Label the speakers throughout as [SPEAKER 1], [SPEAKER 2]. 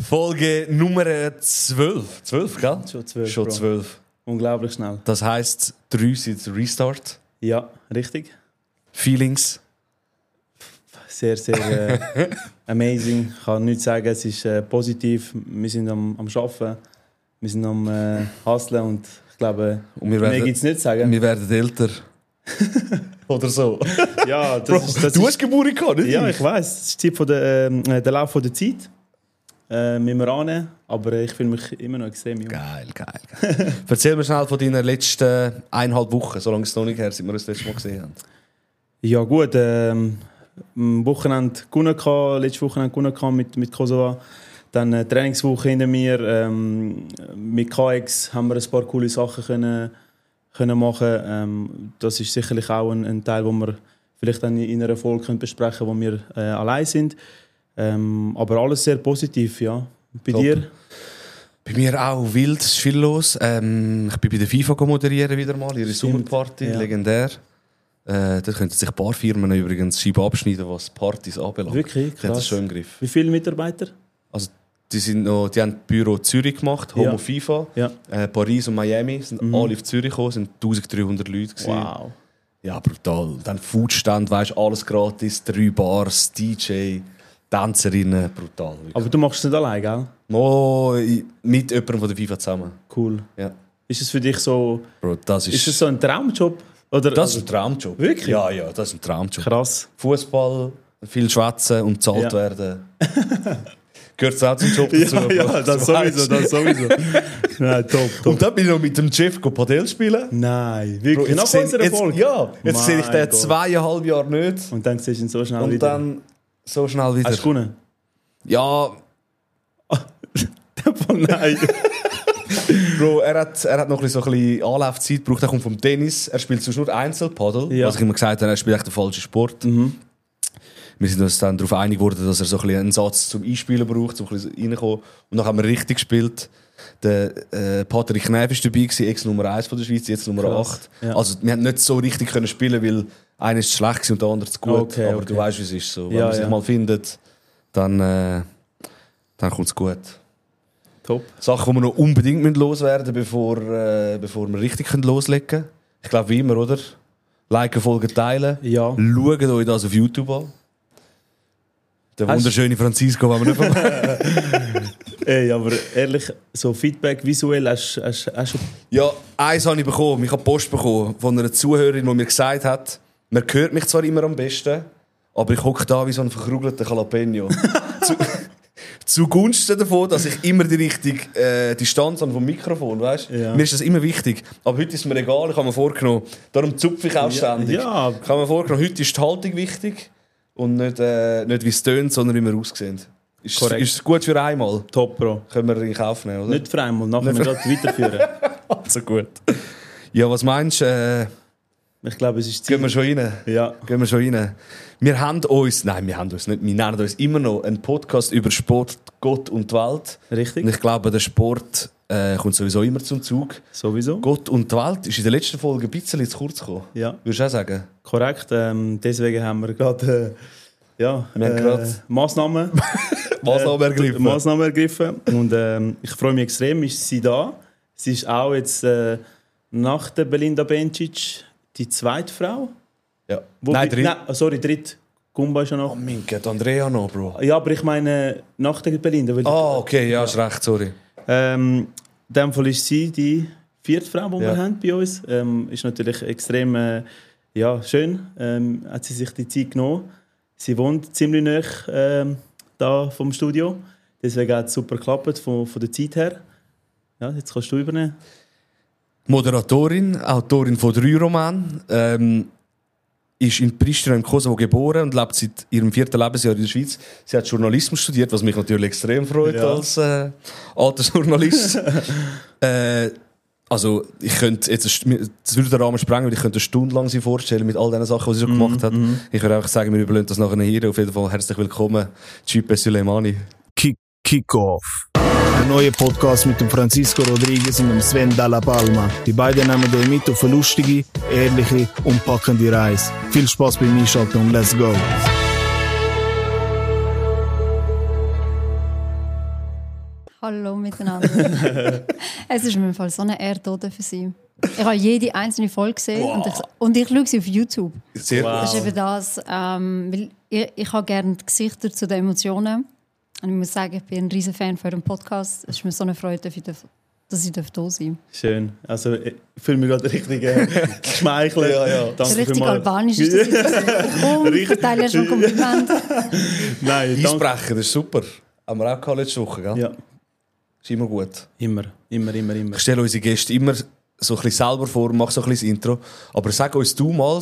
[SPEAKER 1] Folge Nummer 12. 12, gell?
[SPEAKER 2] Schon 12. Unglaublich schnell.
[SPEAKER 1] Das heisst, 3 sind Restart.
[SPEAKER 2] Ja, richtig.
[SPEAKER 1] Feelings?
[SPEAKER 2] Sehr, sehr amazing. Ich kann nichts sagen, es ist positiv. Wir sind am Arbeiten, wir sind am Hustlen und ich glaube, mehr gibt es nicht zu sagen.
[SPEAKER 1] Wir werden älter. Oder so.
[SPEAKER 2] Ja,
[SPEAKER 1] du hast Geburt gehabt, nicht?
[SPEAKER 2] Ja, ich weiss. Das ist die Zeit der Lauf der Zeit. Müssen wir annehmen, aber ich fühle mich immer noch extrem jung.
[SPEAKER 1] Geil. Erzähl mir schnell von deinen letzten 1,5 Wochen, so lange ist es noch nicht her, seit wir uns das letzte Mal gesehen haben.
[SPEAKER 2] Ja gut, am Wochenende gewonnen gehabt, letztes Wochenende gewonnen mit Kosovo. Dann eine Trainingswoche hinter mir. Mit KX haben wir ein paar coole Sachen können machen. Das ist sicherlich auch ein Teil, den wir vielleicht dann in einer Folge besprechen können, wo wir allein sind. Aber alles sehr positiv, ja. Bei
[SPEAKER 1] Top.
[SPEAKER 2] dir?
[SPEAKER 1] Bei mir auch wild, es ist viel los. Ich bin bei der FIFA moderieren wieder mal, ihre Sommerparty,
[SPEAKER 2] ja.
[SPEAKER 1] Legendär. Da könnten sich ein paar Firmen übrigens Scheiben abschneiden, was Partys anbelangt.
[SPEAKER 2] Wirklich?
[SPEAKER 1] Ich hätte das schon im Griff.
[SPEAKER 2] Wie viele Mitarbeiter?
[SPEAKER 1] Also, die haben das Büro Zürich gemacht, Homo FIFA.
[SPEAKER 2] Ja.
[SPEAKER 1] Paris und Miami sind alle auf Zürich gekommen, sind 1300 Leute gewesen.
[SPEAKER 2] Wow.
[SPEAKER 1] Ja, brutal. Dann Foodstand, weißt, alles gratis, 3 Bars, DJ, Tänzerinnen, brutal. Wirklich.
[SPEAKER 2] Aber du machst es nicht allein, gell?
[SPEAKER 1] Mit jemandem von der FIFA zusammen.
[SPEAKER 2] Cool.
[SPEAKER 1] Ja.
[SPEAKER 2] Ist es für dich so...
[SPEAKER 1] Bro, das ist
[SPEAKER 2] es so ein Traumjob? Oder,
[SPEAKER 1] das ist ein Traumjob.
[SPEAKER 2] Wirklich?
[SPEAKER 1] Ja, das ist ein Traumjob.
[SPEAKER 2] Krass.
[SPEAKER 1] Fußball, viel schwätzen und bezahlt werden. Gehört es auch zum Job dazu?
[SPEAKER 2] Ja, das sowieso. Nein, top.
[SPEAKER 1] Und dann bin ich noch mit dem Jeff Padel spielen.
[SPEAKER 2] Nein, wirklich?
[SPEAKER 1] Bro,
[SPEAKER 2] nach unserer Folge?
[SPEAKER 1] Ja, jetzt sehe ich den
[SPEAKER 2] Gott.
[SPEAKER 1] 2,5 Jahre nicht.
[SPEAKER 2] Und dann siehst du ihn so schnell
[SPEAKER 1] Und
[SPEAKER 2] wieder.
[SPEAKER 1] dann so schnell wieder.
[SPEAKER 2] Hast du gewonnen?
[SPEAKER 1] Ja.
[SPEAKER 2] Nein.
[SPEAKER 1] Bro, er hat noch so ein bisschen Anlaufzeit gebraucht. Er kommt vom Tennis. Er spielt sonst nur Einzelpaddel.
[SPEAKER 2] Ja.
[SPEAKER 1] Was ich immer gesagt habe, er spielt echt den falschen Sport. Wir sind uns dann darauf einig geworden, dass er so ein bisschen einen Satz zum Einspielen braucht, um ein bisschen reinzukommen. Und dann haben wir richtig gespielt. Der Patrick Knef war dabei, Ex-Nummer 1 von der Schweiz, jetzt Nummer 8. Ja. Also wir haben nicht so richtig können spielen, weil einer ist schlecht und der andere zu gut.
[SPEAKER 2] Okay,
[SPEAKER 1] aber du weißt, wie es ist. So. Wenn
[SPEAKER 2] ja,
[SPEAKER 1] man sich mal findet, dann kommt es gut.
[SPEAKER 2] Top.
[SPEAKER 1] Sachen, die wir noch unbedingt loswerden müssen, bevor wir richtig loslegen können. Ich glaube, wie immer, oder? Liken, folgen, teilen.
[SPEAKER 2] Ja.
[SPEAKER 1] Schaut euch das auf YouTube an. Der wunderschöne Francisco, den wir nicht verpassen.
[SPEAKER 2] Ey, aber ehrlich, so Feedback visuell hast du schon...
[SPEAKER 1] Ja, eins habe ich bekommen. Ich habe Post bekommen von einer Zuhörerin, die mir gesagt hat, man hört mich zwar immer am besten, aber ich hocke da wie so ein verkrugelter Jalapeno. Zugunsten davon, dass ich immer die richtige Distanz habe vom Mikrofon, weißt?
[SPEAKER 2] Ja.
[SPEAKER 1] Mir ist das immer wichtig. Aber heute ist mir egal, ich habe mir vorgenommen. Darum zupfe ich auch ständig.
[SPEAKER 2] Ja.
[SPEAKER 1] Ich habe mir vorgenommen, heute ist die Haltung wichtig und nicht wie es tönt, sondern wie wir aussehen. Ist es gut für einmal?
[SPEAKER 2] Top, Bro.
[SPEAKER 1] Können wir in Kauf nehmen, oder?
[SPEAKER 2] Nicht für einmal, nachher wir das weiterführen.
[SPEAKER 1] Also gut. Ja, was meinst du?
[SPEAKER 2] Ich glaube, es ist Zeit.
[SPEAKER 1] Gehen wir schon rein?
[SPEAKER 2] Ja.
[SPEAKER 1] Gehen wir schon rein. Wir haben uns nicht, wir nennen uns immer noch einen Podcast über Sport, Gott und die Welt.
[SPEAKER 2] Richtig.
[SPEAKER 1] Und ich glaube, der Sport kommt sowieso immer zum Zug.
[SPEAKER 2] Sowieso.
[SPEAKER 1] Gott und die Welt ist in der letzten Folge ein bisschen zu kurz gekommen.
[SPEAKER 2] Ja.
[SPEAKER 1] Würdest du auch sagen?
[SPEAKER 2] Korrekt. Deswegen haben wir gerade Massnahmen ergriffen. Und ich freue mich extrem, ist sie da. Sie ist auch jetzt nach der Belinda Bencic die zweite Frau.
[SPEAKER 1] Ja.
[SPEAKER 2] Dritte. Gumba ist ja noch.
[SPEAKER 1] Oh mein Gott, Andrea noch, Bro.
[SPEAKER 2] Ja, aber ich meine nach der Belinda.
[SPEAKER 1] Okay, ja, ist recht, sorry.
[SPEAKER 2] In dem Fall ist sie die 4. Frau, die wir haben bei uns. Ist natürlich extrem schön. Hat sie sich die Zeit genommen. Sie wohnt ziemlich nah da vom Studio. Deswegen hat es super geklappt von der Zeit her. Ja, jetzt kannst du übernehmen.
[SPEAKER 1] Moderatorin, Autorin von 3 Romanen. Ist in Pristina im Kosovo geboren und lebt seit ihrem 4. Lebensjahr in der Schweiz. Sie hat Journalismus studiert, was mich natürlich extrem freut als alter Journalist. Also ich könnte jetzt, das würde den Rahmen sprengen, weil ich könnte eine Stunde lang sie vorstellen mit all den Sachen, die sie schon gemacht hat. Ich würde einfach sagen, wir überlassen das nachher hier. Auf jeden Fall herzlich willkommen, Cipe Suleimani.
[SPEAKER 3] Kick-Off. Der neue Podcast mit dem Francisco Rodriguez und dem Sven Dalla Palma. Die beiden nehmen euch mit auf eine lustige, ehrliche und packende Reise. Viel Spaß beim Einschalten und let's go!
[SPEAKER 4] Hallo miteinander. Es ist mir im Fall so eine Ehre für Sie. Ich habe jede einzelne Folge gesehen und ich schaue sie auf YouTube.
[SPEAKER 1] Sehr gut.
[SPEAKER 4] Das ist eben das, weil ich habe gerne die Gesichter zu den Emotionen. Und ich muss sagen, ich bin ein riesen Fan von eurem Podcast. Es ist mir so eine Freude, dass ich da sein darf.
[SPEAKER 2] Schön. Also ich fühle mich gerade richtig geschmeichelt. Ja.
[SPEAKER 4] Danke richtig albanisch ist das jetzt. Komm, ich verteile ja schon ein Kompliment.
[SPEAKER 2] Nein,
[SPEAKER 1] Eisbrechen, das ist super. Haben wir auch gehabt letzte Woche, gell?
[SPEAKER 2] Ja.
[SPEAKER 1] Ist immer gut.
[SPEAKER 2] Immer.
[SPEAKER 1] Ich stelle unsere Gäste immer so ein bisschen selber vor, mache so ein bisschen das Intro. Aber sag uns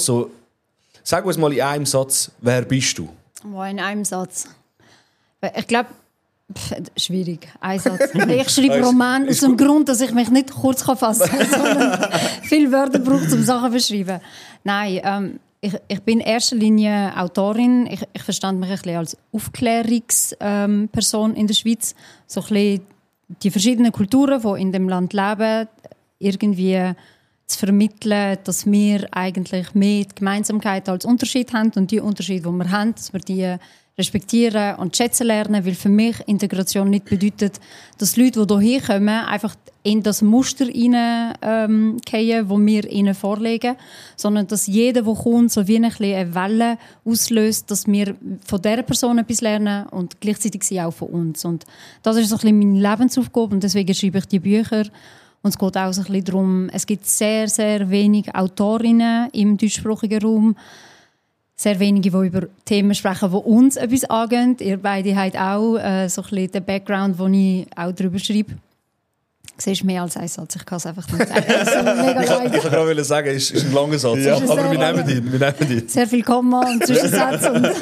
[SPEAKER 1] mal in einem Satz, wer bist du?
[SPEAKER 4] In einem Satz. Ich glaube, schwierig. Ein Satz. Ich schreibe Roman aus dem Grund, dass ich mich nicht kurz fassen kann, sondern viele Wörter brauche, um Sachen zu beschreiben. Nein, ich bin in erster Linie Autorin. Ich verstand mich ein bisschen als Aufklärungsperson in der Schweiz. So ein bisschen die verschiedenen Kulturen, die in dem Land leben, irgendwie zu vermitteln, dass wir eigentlich mehr die Gemeinsamkeit als Unterschied haben und die Unterschiede, die wir haben, dass wir die respektieren und schätzen lernen, weil für mich Integration nicht bedeutet, dass Leute, die hierher kommen, einfach in das Muster hineingehen, das wir ihnen vorlegen, sondern dass jeder, der kommt, so wie eine Welle auslöst, dass wir von dieser Person etwas lernen und gleichzeitig sie auch von uns. Und das ist so ein bisschen meine Lebensaufgabe und deswegen schreibe ich die Bücher. Und es geht auch so ein bisschen darum, es gibt sehr, sehr wenige Autorinnen im deutschsprachigen Raum, sehr wenige, die über Themen sprechen, die uns etwas angehen. Ihr beide habt auch so ein bisschen den Background, wo ich auch darüber schreibe. Du siehst mehr als ein Satz, ich kann es einfach nicht sagen. Ich
[SPEAKER 1] wollte gerade sagen, es ist ein langer Satz, ja, aber wir nehmen ihn.
[SPEAKER 4] Sehr viel Komma und Zwischensätze.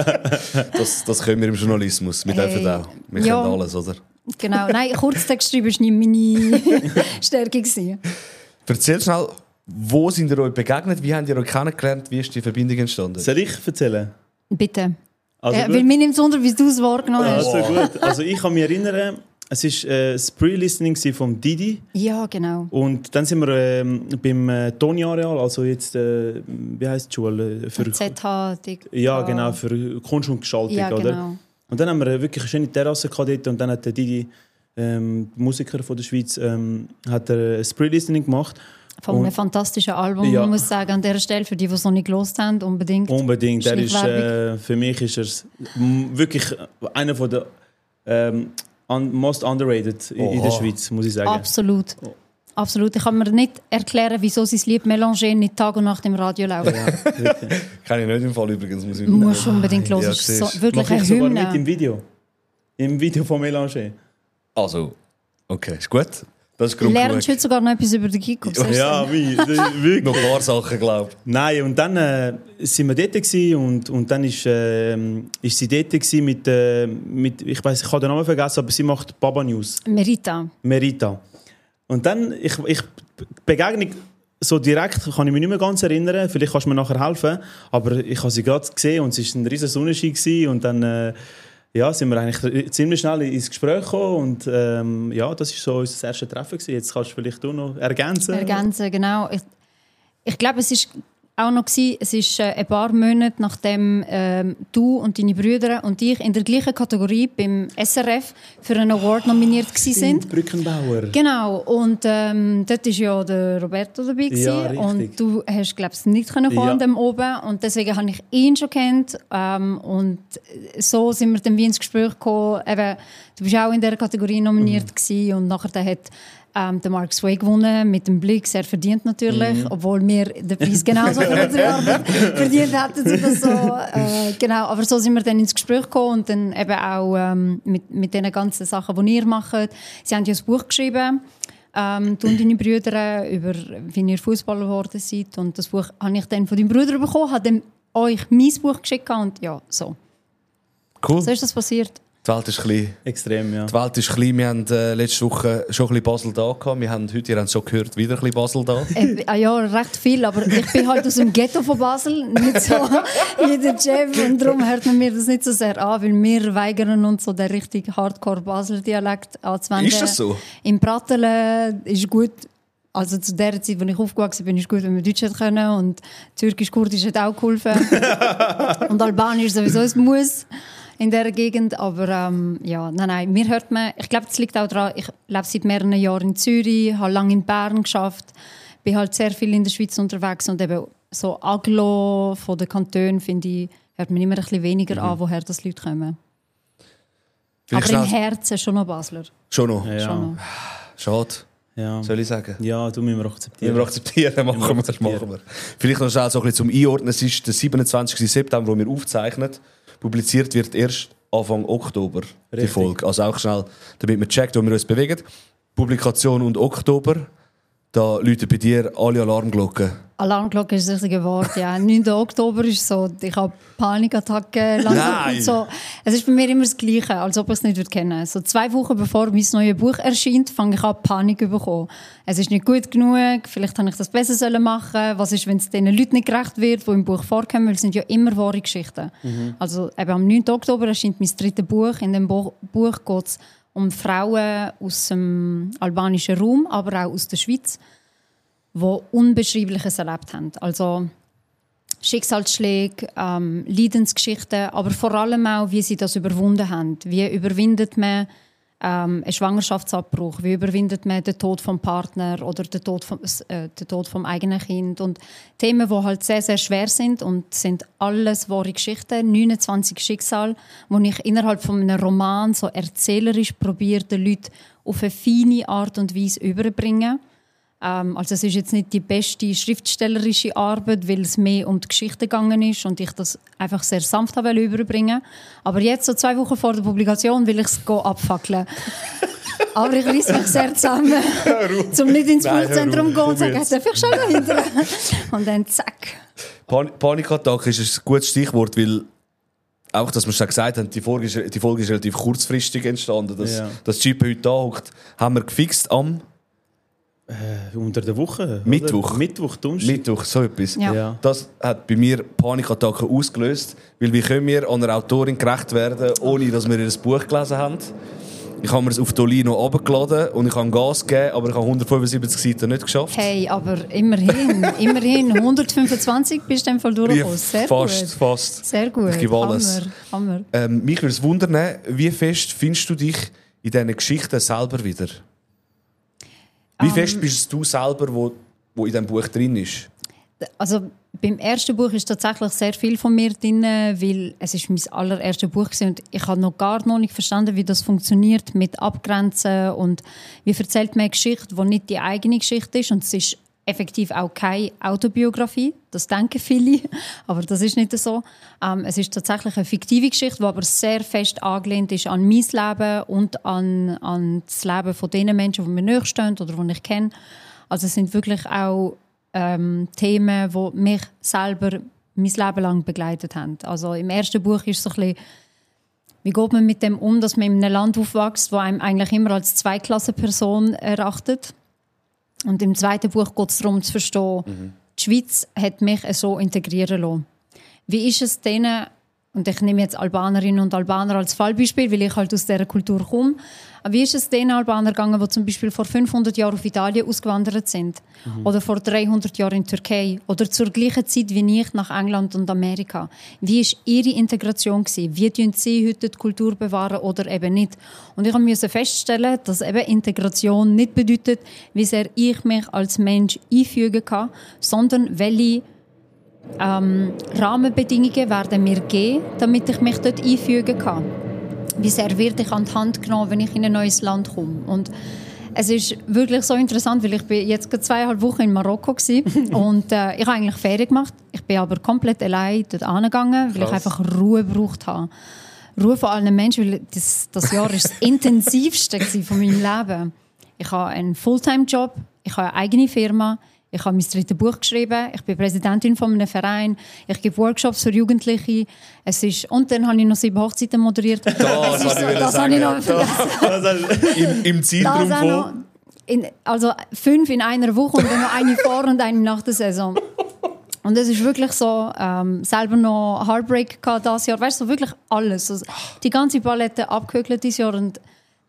[SPEAKER 1] Das können wir im Journalismus, wir dürfen auch. Wir können alles, oder?
[SPEAKER 4] Genau, nein, Kurztext schreiben war nicht meine Stärke.
[SPEAKER 1] Erzähl schnell, wo sind ihr euch begegnet, wie habt ihr euch kennengelernt, wie ist die Verbindung entstanden?
[SPEAKER 2] Soll ich erzählen?
[SPEAKER 4] Bitte. Also weil mir nimmt es unter, wie du es wahrgenommen hast.
[SPEAKER 2] Also gut, also ich kann mich erinnern, es war das Pre-Listening von Didi.
[SPEAKER 4] Ja, genau.
[SPEAKER 2] Und dann sind wir beim Toni-Areal, also jetzt, wie heisst die Schule?
[SPEAKER 4] Für ZH.
[SPEAKER 2] Ja, genau, für Kunst und Gestaltung,
[SPEAKER 4] ja, genau.
[SPEAKER 2] Oder? Und dann haben wir wirklich eine schöne Terrasse dort und dann hat der Didi, Musiker von der Schweiz, hat ein Pre-Listening gemacht.
[SPEAKER 4] Von einem fantastischen Album, ja. Man muss sagen, an dieser Stelle, für die, die es noch nicht gehört haben, unbedingt.
[SPEAKER 2] Unbedingt, der ist, für mich ist er wirklich einer von der most underrated in der Schweiz, muss ich sagen.
[SPEAKER 4] Absolut. Absolut. Ich kann mir nicht erklären, wieso sein Lied «Mélanger» nicht Tag und Nacht im Radio läuft.
[SPEAKER 2] Ja,
[SPEAKER 1] kann ich nicht im Fall übrigens.
[SPEAKER 4] Muss ich musst unbedingt hören. Es ist so, wirklich eine Hymne.
[SPEAKER 2] Sogar mit im Video. Im Video von «Mélanger».
[SPEAKER 1] Also, okay, ist gut. Das ist
[SPEAKER 4] lernst du heute sogar noch etwas über den Kick-Off?
[SPEAKER 2] Ja, wirklich.
[SPEAKER 1] Noch ein paar Sachen, glaube ich.
[SPEAKER 2] Nein, und dann sind wir dort und dann ist sie dort mit ich weiss, ich habe den Namen vergessen, aber sie macht Baba News. Merita. Und dann, ich begegne so direkt, kann ich mich nicht mehr ganz erinnern, vielleicht kannst du mir nachher helfen, aber ich habe sie gerade gesehen und es war ein riesen Sonnenschein gewesen, und dann sind wir eigentlich ziemlich schnell ins Gespräch gekommen und das war so unser erstes Treffen gewesen. Jetzt kannst du vielleicht auch noch ergänzen.
[SPEAKER 4] Genau. Ich glaube, es ist auch noch gewesen, es ist ein paar Monate nachdem du und deine Brüder und ich in der gleichen Kategorie beim SRF für einen Award nominiert sind.
[SPEAKER 2] Brückenbauer.
[SPEAKER 4] Genau. Und dort war ja der Roberto dabei gewesen, und du hast, glaube ich, nicht kommen an dem oben, und deswegen habe ich ihn schon kennt, und so sind wir dann wie ins Gespräch gekommen. Eben, du bist auch in dieser Kategorie nominiert gewesen, und nachher hat der Mark Sway gewonnen, mit dem Blick, sehr verdient natürlich, obwohl wir den Preis genauso für unsere Arbeit verdient hätten. So. Genau, aber so sind wir dann ins Gespräch gekommen und dann eben auch mit den ganzen Sachen, die ihr macht. Sie haben ja ein Buch geschrieben, du und deine Brüder, über wie ihr Fußballer geworden seid, und das Buch habe ich dann von deinem Bruder bekommen, habe dann euch mein Buch geschickt und ja, so.
[SPEAKER 1] Cool.
[SPEAKER 4] So ist das passiert.
[SPEAKER 1] Die Welt ist klein.
[SPEAKER 2] Extrem, ja.
[SPEAKER 1] Die Welt ist klein. Wir haben letzte Woche schon ein bisschen Basel da gehabt. Wir haben heute, ihr habt es schon gehört, wieder ein bisschen Basel da.
[SPEAKER 4] Ja, recht viel, aber ich bin halt aus dem Ghetto von Basel, nicht so wie der Chef, und darum hört man mir das nicht so sehr an, weil wir weigern uns so den richtig Hardcore-Basel-Dialekt anzuwenden.
[SPEAKER 1] Ist das so?
[SPEAKER 4] Im Pratteln ist gut. Also zu der Zeit, als ich aufgewachsen bin, ist gut, wenn wir Deutsch können, und Türkisch-Kurdisch hat auch geholfen. Und Albanisch sowieso ein Muss. in dieser Gegend. Aber nein, mir hört man, ich glaube, das liegt auch daran, ich lebe seit mehreren Jahren in Zürich, habe lange in Bern geschafft, bin halt sehr viel in der Schweiz unterwegs und eben so Aglo von den Kantonen, finde ich, hört man immer ein bisschen weniger an, woher das Leute kommen. Aber im Herzen schon noch Basler.
[SPEAKER 1] Schon noch?
[SPEAKER 2] Ja.
[SPEAKER 4] Schon noch.
[SPEAKER 1] Schade.
[SPEAKER 2] Ja.
[SPEAKER 1] Soll ich sagen?
[SPEAKER 2] Ja, du müssen wir akzeptieren.
[SPEAKER 1] Machen wir. Vielleicht noch schnell so ein bisschen zum Einordnen. Es ist der 27. September, wo wir aufzeichnen. Publiziert wird erst Anfang Oktober die
[SPEAKER 2] Richtig.
[SPEAKER 1] Folge. Also auch schnell, damit wir checken, wo wir uns bewegen. Publikation und Oktober. Da läuten bei dir alle Alarmglocken.
[SPEAKER 4] Alarmglocke ist das richtige Wort, ja. 9. Oktober ist so, ich habe Panikattacken langsam und so. Es ist bei mir immer das Gleiche, als ob ich es nicht kennen würde. So 2 Wochen bevor mein neues Buch erscheint, fange ich an, Panik zu bekommen. Es ist nicht gut genug, vielleicht hätte ich das besser machen sollen. Was ist, wenn es den Leuten nicht gerecht wird, die im Buch vorkommen, weil es sind ja immer wahre Geschichten. Also eben am 9. Oktober erscheint mein 3. Buch. In dem Buch geht es um Frauen aus dem albanischen Raum, aber auch aus der Schweiz, die Unbeschreibliches erlebt haben. Also Schicksalsschläge, Leidensgeschichten, aber vor allem auch, wie sie das überwunden haben. Wie überwindet man einen Schwangerschaftsabbruch? Wie überwindet man den Tod vom Partner oder den Tod vom eigenen Kind? Und Themen, die halt sehr, sehr schwer sind und sind alles wahre Geschichten. 29 Schicksale, die ich innerhalb von einem Roman so erzählerisch probiere, den Leuten auf eine feine Art und Weise überzubringen. Also es ist jetzt nicht die beste schriftstellerische Arbeit, weil es mehr um die Geschichte gegangen ist und ich das einfach sehr sanft überbringen wollte. Aber jetzt, so 2 Wochen vor der Publikation, will ich es abfackeln. Aber ich reiss mich sehr zusammen, um nicht ins Buchzentrum zu gehen und zu sagen, darf ich schon dahinter? Und dann zack.
[SPEAKER 1] Panikattacke ist ein gutes Stichwort, weil auch, dass wir schon gesagt haben, die Folge ist relativ kurzfristig entstanden. Dass Chip heute da hockt, haben wir gefixt am
[SPEAKER 2] unter der Woche?
[SPEAKER 1] Mittwoch.
[SPEAKER 2] Oder? Mittwoch, Donnerstag.
[SPEAKER 1] Mittwoch, so etwas.
[SPEAKER 4] Ja.
[SPEAKER 1] Das hat bei mir Panikattacken ausgelöst, weil wie können wir einer Autorin gerecht werden, ohne dass wir ihr Buch gelesen haben. Ich habe mir es auf Dolino runtergeladen und ich habe Gas gegeben, aber ich habe 175 Seiten nicht geschafft.
[SPEAKER 4] Hey, aber immerhin 125 bist du in dem Fall durchgekommen. Sehr
[SPEAKER 1] Fast.
[SPEAKER 4] Sehr gut.
[SPEAKER 1] Ich gebe alles.
[SPEAKER 4] Hammer.
[SPEAKER 1] Mich würde es wundern, wie fest findest du dich in diesen Geschichten selber wieder? Wie fest bist du selber, wo in diesem Buch drin ist?
[SPEAKER 4] Also beim ersten Buch ist tatsächlich sehr viel von mir drin, weil es ist mein allererstes Buch war und ich habe noch nicht verstanden, wie das funktioniert mit Abgrenzen und wie erzählt man eine Geschichte, die nicht die eigene Geschichte ist und es ist effektiv auch keine Autobiografie, das denken viele, aber das ist nicht so. Es ist tatsächlich eine fiktive Geschichte, die aber sehr fest angelehnt ist an mein Leben und an das Leben von den Menschen, die mir nachstehen oder die ich kenne. Also es sind wirklich auch Themen, die mich selber mein Leben lang begleitet haben. Also im ersten Buch ist so ein bisschen, wie geht man mit dem um, dass man in einem Land aufwächst, wo einem eigentlich immer als Zweiklassenperson erachtet. Und im zweiten Buch geht es darum zu verstehen, die Schweiz hat mich so integrieren lassen. Wie ist es denen, und ich nehme jetzt Albanerinnen und Albaner als Fallbeispiel, weil ich halt aus dieser Kultur komme, aber wie ist es den Albanern gegangen, die zum Beispiel vor 500 Jahren auf Italien ausgewandert sind? Oder vor 300 Jahren in Türkei? Oder zur gleichen Zeit wie ich nach England und Amerika? Wie war ihre Integration gewesen? Wie tun sie heute die Kultur bewahren oder eben nicht? Und ich musste feststellen, dass eben Integration nicht bedeutet, wie sehr ich mich als Mensch einfügen kann, sondern welche Rahmenbedingungen werden mir geben, damit ich mich dort einfügen kann. Wie sehr werde ich an die Hand genommen, wenn ich in ein neues Land komme. Und es ist wirklich so interessant, weil ich bin jetzt gerade 2,5 Wochen in Marokko war und ich habe eigentlich Ferien gemacht. Ich bin aber komplett allein dort angegangen, weil ich einfach Ruhe gebraucht habe. Ruhe von allen Menschen, weil das Jahr ist das intensivste von meinem Leben. Ich habe einen Fulltime-Job, ich habe eine eigene Firma, ich habe mein 3. Buch geschrieben, ich bin Präsidentin von einem Verein, ich gebe Workshops für Jugendliche. Und dann habe ich noch 7 Hochzeiten moderiert. Das habe ich noch vergessen.
[SPEAKER 1] Im Zeitraum von?
[SPEAKER 4] Also 5 in einer Woche und dann noch eine vor und eine nach der Saison. Und es ist wirklich so, selber noch Heartbreak gehabt dieses Jahr. Weißt du, so wirklich alles. Also, die ganze Palette abgehökelt dieses Jahr. Und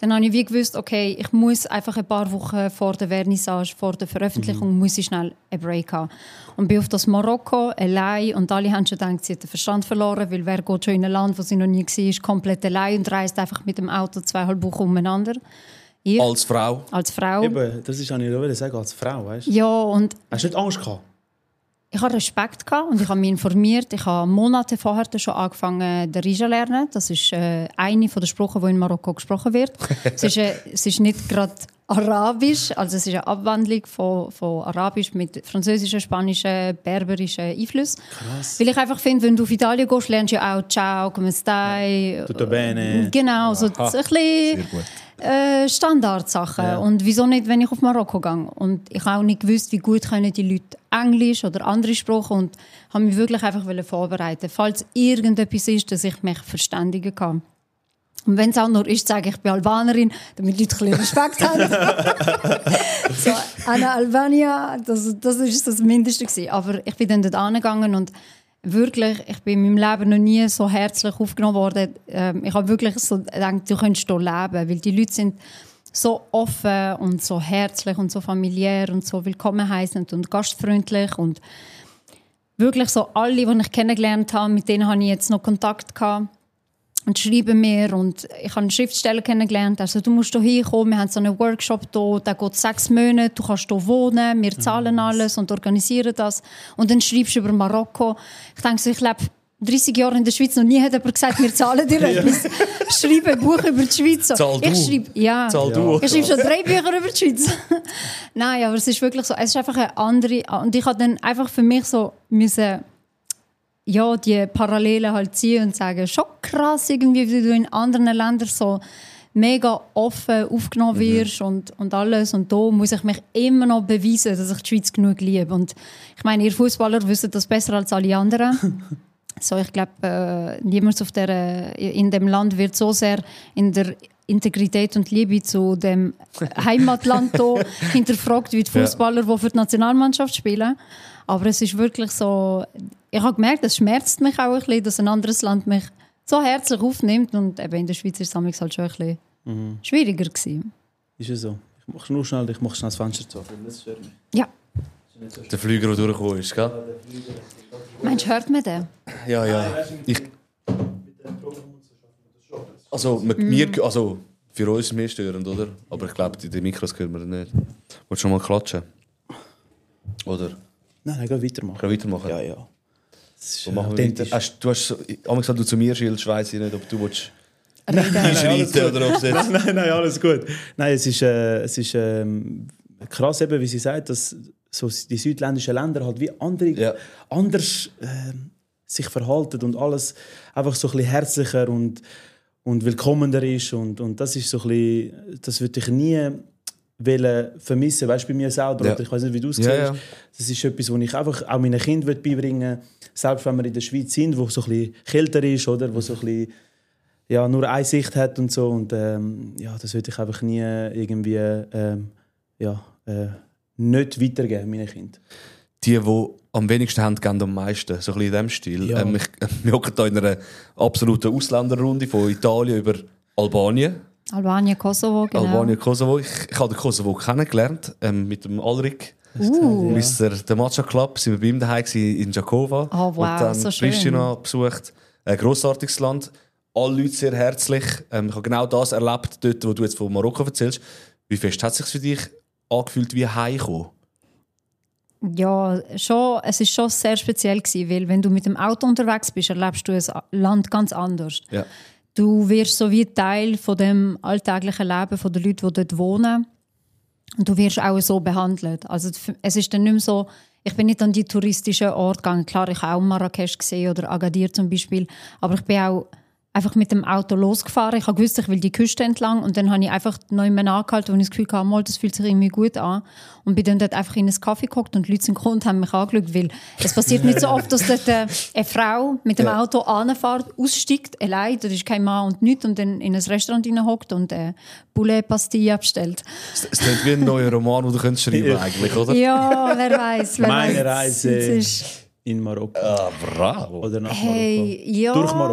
[SPEAKER 4] dann habe ich wie gewusst, okay, ich muss einfach ein paar Wochen vor der Vernissage, vor der Veröffentlichung, muss ich schnell einen Break haben. Und bin auf das Marokko allein und alle haben schon gedacht, sie hat den Verstand verloren, weil wer geht schon in ein Land, wo sie noch nie war, komplett allein und reist einfach mit dem Auto 2,5 Wochen umeinander.
[SPEAKER 1] Als Frau?
[SPEAKER 4] Als Frau.
[SPEAKER 2] Eben, das ist, was ich sagen, als Frau, weißt du?
[SPEAKER 4] Ja, und
[SPEAKER 2] hast du nicht Angst gehabt?
[SPEAKER 4] ich hatte Respekt und ich habe mich informiert. Ich habe Monate vorher schon angefangen, Darija zu lernen. Das ist eine der Sprachen, die in Marokko gesprochen wird. Es ist nicht gerade Arabisch, also es ist eine Abwandlung von Arabisch mit französischen, spanischen, berberischen Einflüssen.
[SPEAKER 2] Krass.
[SPEAKER 4] Weil ich einfach finde, wenn du auf Italien gehst, lernst du ja auch «Ciao», «Come stai?»
[SPEAKER 2] «Tutto bene».
[SPEAKER 4] Genau, so ein bisschen Standardsachen. Ja. Und wieso nicht, wenn ich auf Marokko gehe? Und ich habe auch nicht gewusst, wie gut können die Leute Englisch oder andere Sprachen und habe mich wirklich einfach vorbereiten, falls irgendetwas ist, dass ich mich verständigen kann. Und wenn es auch nur ist, sage ich bin Albanerin, damit die Leute ein bisschen Respekt haben. So, Anna Albania, das ist das Mindeste gewesen. Aber ich bin dann dort angegangen und wirklich, ich bin in meinem Leben noch nie so herzlich aufgenommen worden. Ich habe wirklich so gedacht, du könntest hier leben, weil die Leute sind so offen und so herzlich und so familiär und so willkommen heissend und gastfreundlich und wirklich so alle, die ich kennengelernt habe, mit denen habe ich jetzt noch Kontakt gehabt und schreiben mir und ich habe einen Schriftsteller kennengelernt, also du musst hier hinkommen, wir haben so einen Workshop hier, der geht 6 Monate, du kannst hier wohnen, wir zahlen alles und organisieren das und dann schreibst du über Marokko. Ich denke so, ich lebe 30 Jahre in der Schweiz, noch nie hat jemand gesagt, wir zahlen dir etwas. Schreibe ein Buch über die Schweiz.
[SPEAKER 1] Zahl du.
[SPEAKER 4] Ich schreibe schon 3 Bücher über die Schweiz. Nein, aber es ist wirklich so, es ist einfach eine andere, und ich habe dann einfach für mich so müssen, ja, die Parallelen halt ziehen und sagen, schon krass irgendwie, wie du in anderen Ländern so mega offen aufgenommen wirst und alles. Und da muss ich mich immer noch beweisen, dass ich die Schweiz genug liebe. Und ich meine, ihr Fußballer wissen das besser als alle anderen. So, ich glaube, niemand in dem Land wird so sehr in der Integrität und Liebe zu dem Heimatland hinterfragt wie die Fußballer, die für die Nationalmannschaft spielen. Aber es ist wirklich so, ich habe gemerkt, es schmerzt mich auch ein bisschen, dass ein anderes Land mich so herzlich aufnimmt. Und eben in der Schweiz ist es halt schon ein bisschen schwieriger gewesen.
[SPEAKER 2] Ist es so? Ich mache nur schnell das Fenster zu. Das stört mich.
[SPEAKER 4] Ja.
[SPEAKER 1] Der Flüger, der durchgekommen ist, gell?
[SPEAKER 4] Meinst du, hört man den?
[SPEAKER 1] Ja. Also, für uns ist es mehr störend, oder? Aber ich glaube, die Mikros hören wir nicht. Willst du schon mal klatschen? Oder?
[SPEAKER 2] Nein, geh weitermachen.
[SPEAKER 1] Geh weitermachen?
[SPEAKER 2] Ja.
[SPEAKER 1] So machen wir weiter. Du hast gesagt, du zu mir schielst, weiss ich nicht, ob du willst
[SPEAKER 2] einschreiten
[SPEAKER 1] oder ob es jetzt...
[SPEAKER 2] Nein, alles gut. Nein, es ist krass, eben, wie sie sagt, dass so die südländischen Länder halt wie anders sich verhalten und alles einfach so ein bisschen herzlicher und willkommener ist und das ist so ein bisschen, das würde ich nie vermissen, weißt du, bei mir selber, oder ich weiß nicht, wie du es siehst. Ja. Das ist etwas, was ich einfach auch meinen Kindern beibringen will, selbst wenn wir in der Schweiz sind, wo so ein bisschen kälter ist, oder, wo so ein bisschen, nur eine Sicht hat und so und das würde ich einfach nie irgendwie nicht weitergeben, meinen Kindern.
[SPEAKER 1] Die am wenigsten haben, geben am meisten. So ein bisschen in diesem Stil.
[SPEAKER 2] Ja.
[SPEAKER 1] Wir hocken hier in einer absoluten Ausländerrunde von Italien über Albanien.
[SPEAKER 4] Albanien, Kosovo, genau.
[SPEAKER 1] Albanien, Kosovo. Ich habe den Kosovo kennengelernt mit dem Alrik. Der Matcha Club. Sind wir bei ihm daheim in Jakova.
[SPEAKER 4] Oh wow,
[SPEAKER 1] und dann
[SPEAKER 4] so schön.
[SPEAKER 1] Pristina besucht. Ein grossartiges Land. Alle Leute sehr herzlich. Ich habe genau das erlebt, dort, wo du jetzt von Marokko erzählst. Wie fest hat es sich für dich angefühlt wie heimkommen?
[SPEAKER 4] Ja, schon, es war schon sehr speziell gewesen, weil wenn du mit dem Auto unterwegs bist, erlebst du ein Land ganz anders. Ja. Du wirst so wie Teil von dem alltäglichen Leben von den Leuten, die dort wohnen. Und du wirst auch so behandelt. Also es ist dann nicht mehr so, ich bin nicht an die touristischen Orte gegangen. Klar, ich habe auch Marrakesch gesehen oder Agadir zum Beispiel, aber ich bin auch einfach mit dem Auto losgefahren. Ich habe gewusst, ich will die Küste entlang und dann habe ich einfach neu angehalten, wo ich das Gefühl hatte, das fühlt sich irgendwie gut an. Und bin dann dort einfach in einen Kaffee gehockt und die Leute sind gekommen und haben mich angeschaut, weil es passiert nicht so oft, dass dort eine Frau mit dem Auto anfährt, aussteigt, allein, da ist kein Mann und nichts und dann in ein Restaurant hockt und Poulet Pastille abstellt.
[SPEAKER 1] Es klingt wie ein neuer Roman, den du könntest schreiben eigentlich, oder?
[SPEAKER 4] Ja, wer weiß.
[SPEAKER 2] Meine Reise in Marokko.
[SPEAKER 1] Bravo.
[SPEAKER 2] Oder nach Marokko.
[SPEAKER 4] Ja.
[SPEAKER 2] Durch Marokko.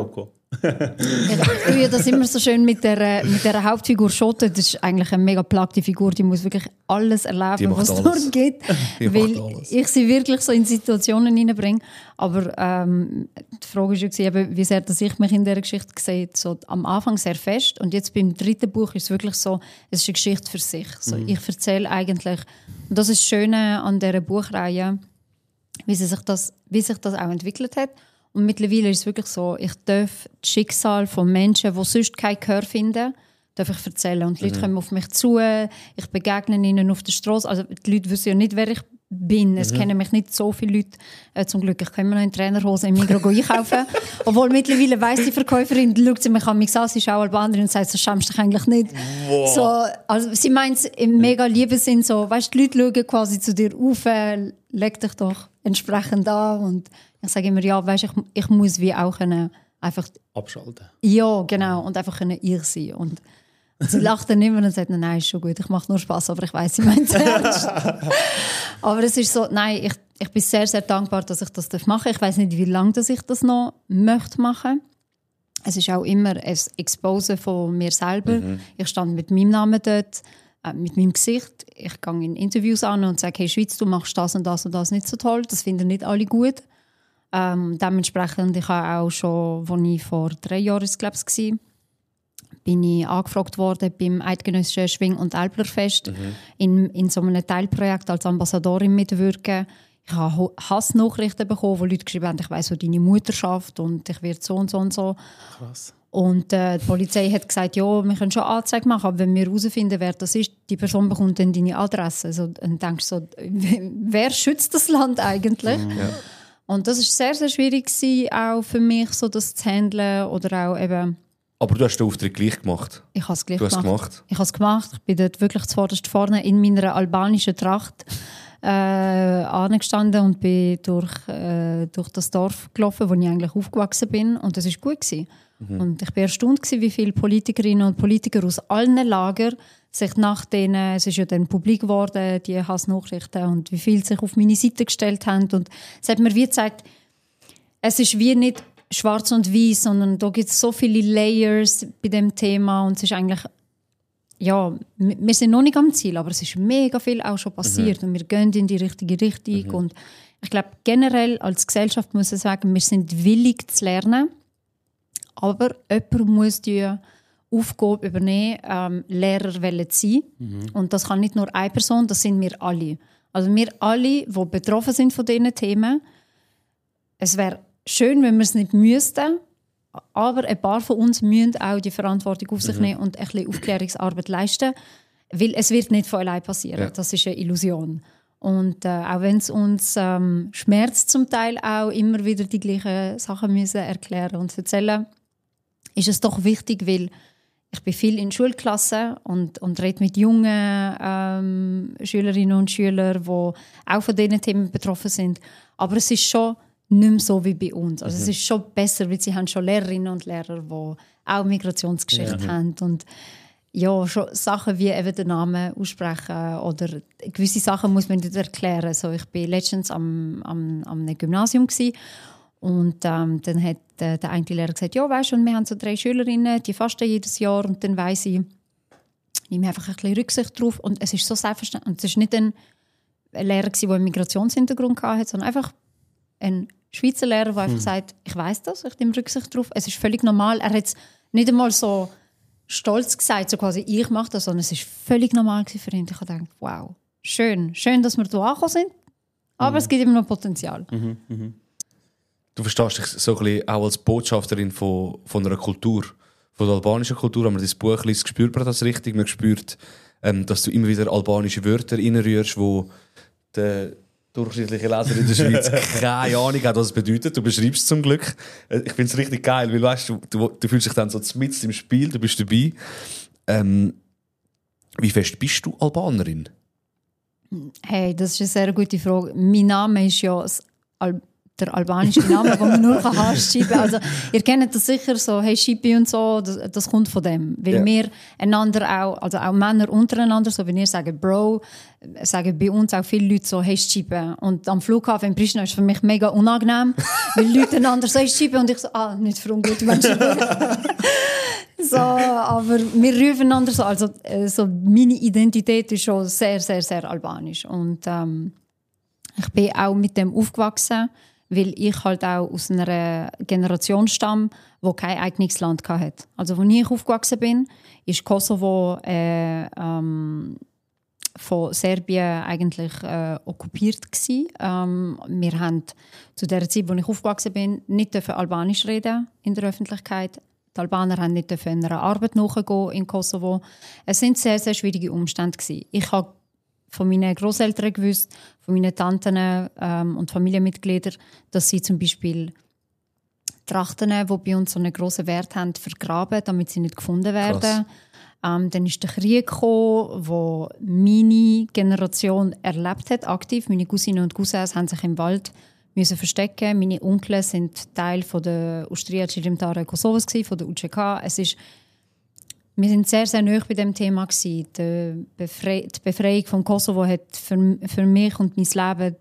[SPEAKER 4] Ich tue das immer so schön mit der Hauptfigur Schotte. Das ist eigentlich eine mega plagte Figur. Die muss wirklich alles erleben, was es dort gibt. Weil ich sie wirklich so in Situationen hineinbringe. Aber die Frage war ja, wie sehr dass ich mich in dieser Geschichte sehe. So, am Anfang sehr fest. Und jetzt beim 3. Buch ist es wirklich so, es ist eine Geschichte für sich. So, ich erzähle eigentlich, und das ist das Schöne an dieser Buchreihe, wie sich das auch entwickelt hat. Und mittlerweile ist es wirklich so, ich darf das Schicksal von Menschen, die sonst kein Gehör finden, darf ich erzählen. Und die Leute kommen auf mich zu, ich begegne ihnen auf der Straße. Also die Leute wissen ja nicht, wer ich bin. Es kennen mich nicht so viele Leute. Zum Glück, ich kann immer noch in Trainerhose im Migros einkaufen. Obwohl mittlerweile weiss die Verkäuferin, die schaut sie mich an, sie ist auch Albanerin und sagt, so schämst du dich eigentlich nicht. Wow. So, also sie meint es im mega Liebessinn so, weißt, die Leute schauen quasi zu dir auf, leg dich doch entsprechend an. Und ich sage immer, ja, weißt, ich muss wie auch können, einfach
[SPEAKER 2] abschalten.
[SPEAKER 4] Ja, genau. Und einfach können ich sein. Und sie lacht dann immer und sagt, nein, ist schon gut, ich mache nur Spass, aber ich weiss, sie meint es ernst. Aber es ist so, nein, ich bin sehr, sehr dankbar, dass ich das machen darf. Ich weiss nicht, wie lange ich das noch möchte machen. Es ist auch immer ein Exposen von mir selber. Ich stand mit meinem Namen dort, mit meinem Gesicht. Ich gehe in Interviews an und sage, hey Schweiz, du machst das und das und das nicht so toll. Das finden nicht alle gut. Dementsprechend, ich habe auch schon, als ich vor 3 Jahren war, bin ich angefragt worden beim Eidgenössischen Schwing- und Älplerfest in so einem Teilprojekt als Ambassadorin mitwirken. Ich habe Hassnachrichten bekommen, wo Leute geschrieben haben, ich weiss, wo deine Mutter schafft und ich werde so und so und so.
[SPEAKER 2] Krass.
[SPEAKER 4] Und die Polizei hat gesagt, ja, wir können schon Anzeige machen, aber wenn wir herausfinden, wer das ist, die Person bekommt dann deine Adresse. Also, dann denkst du so, wer schützt das Land eigentlich? Ja. Und das war sehr, sehr schwierig gewesen, auch für mich, so das zu handeln oder auch eben.
[SPEAKER 1] Aber du hast den Auftritt gleich gemacht.
[SPEAKER 4] Ich habe es gleich
[SPEAKER 1] gemacht.
[SPEAKER 4] Ich habe es gemacht. Ich bin dort wirklich zuvorderst vorne in meiner albanischen Tracht angestanden und bin durch das Dorf gelaufen, wo ich eigentlich aufgewachsen bin. Und das war gut gewesen. Und ich war erstaunt gewesen, wie viele Politikerinnen und Politiker aus allen Lagern sich nach denen, es ist ja dann publik geworden, die Hassnachrichten, und wie viele sich auf meine Seite gestellt haben. Und es hat mir wie gezeigt, es ist wie nicht schwarz und weiß, sondern da gibt es so viele Layers bei dem Thema und es ist eigentlich, ja, wir sind noch nicht am Ziel, aber es ist mega viel auch schon passiert und wir gehen in die richtige Richtung und ich glaube generell als Gesellschaft muss ich sagen, wir sind willig zu lernen, aber jemand muss die Aufgabe übernehmen, Lehrer zu sein und das kann nicht nur eine Person, das sind wir alle. Also wir alle, die betroffen sind von diesen Themen, es wäre schön, wenn wir es nicht müssten, aber ein paar von uns müssen auch die Verantwortung auf sich nehmen und ein bisschen Aufklärungsarbeit leisten, weil es wird nicht von allein passieren. Ja. Das ist eine Illusion. Und auch wenn es uns schmerzt zum Teil auch, immer wieder die gleichen Sachen müssen erklären und erzählen, ist es doch wichtig, weil ich bin viel in Schulklassen und rede mit jungen Schülerinnen und Schülern, die auch von diesen Themen betroffen sind. Aber es ist schon nicht mehr so wie bei uns. Also es ist schon besser, weil sie haben schon Lehrerinnen und Lehrer, die auch Migrationsgeschichte haben und ja, schon Sachen wie eben den Namen aussprechen oder gewisse Sachen muss man nicht erklären. So, ich war letztens am Gymnasium gewesen, und dann hat der eine Lehrer gesagt, ja, weißt du, wir haben so 3 Schülerinnen, die fasten jedes Jahr und dann weiss ich, nehme einfach ein bisschen Rücksicht drauf und es ist so selbstverständlich. Und es war nicht ein Lehrer, der einen Migrationshintergrund hatte, sondern einfach ein Schweizer Lehrer, der einfach sagt, ich weiss das, ich nehme Rücksicht drauf, es ist völlig normal. Er hat es nicht einmal so stolz gesagt, so quasi ich mache das, sondern es ist völlig normal für ihn. Ich habe gedacht, wow, schön, dass wir hier angekommen sind, aber es gibt immer noch Potenzial.
[SPEAKER 1] Du verstehst dich so ein bisschen auch als Botschafterin von einer Kultur, von der albanischen Kultur. Wenn man das Buch liest, spürt man das richtig. Man spürt, dass du immer wieder albanische Wörter reinrührst, die der durchschnittliche Leser in der Schweiz keine Ahnung hat, was es bedeutet. Du beschreibst es zum Glück. Ich finde es richtig geil, weil weißt, du fühlst dich dann so mitten im Spiel, du bist dabei. Wie fest bist du Albanerin?
[SPEAKER 4] Hey, das ist eine sehr gute Frage. Mein Name ist ja der albanische Name, den man nur schreiben kann. Also, ihr kennt das sicher, so «Hey Shipi» und so, das kommt von dem. Weil wir einander auch, also auch Männer untereinander, so wie ihr sagt «Bro», sagen bei uns auch viele Leute so «Hey Shipi». Und am Flughafen in Pristina ist es für mich mega unangenehm, weil Leute einander so «Hey Shipi» und ich so «nicht für ungute Menschen». So, aber wir rufen einander so. Also, so meine Identität ist schon sehr, sehr, sehr albanisch. Und ich bin auch mit dem aufgewachsen, weil ich halt auch aus einer Generation stamme, die kein eigenes Land hatte. Also, als ich aufgewachsen bin, ist Kosovo von Serbien eigentlich okkupiert gewesen. Wir haben zu der Zeit, als ich aufgewachsen bin, nicht Albanisch reden in der Öffentlichkeit. Die Albaner haben nicht in einer Arbeit nachgehen in Kosovo. Es sind sehr, sehr schwierige Umstände gewesen. Ich habe von meinen Grosseltern gewusst, von meinen Tanten und Familienmitgliedern, dass sie zum Beispiel Trachten, die bei uns so einen grossen Wert haben, vergraben, damit sie nicht gefunden werden. Dann ist der Krieg gekommen, wo meine Generation erlebt hat, aktiv. Meine Cousinen und Cousins haben sich im Wald müssen verstecken. Meine Onkel sind Teil von der Austriaci Rimtare Kosovos, von der UCK. Wir sind sehr, sehr nahe bei dem Thema gewesen. Die Befreiung von Kosovo hat für mich und mein Leben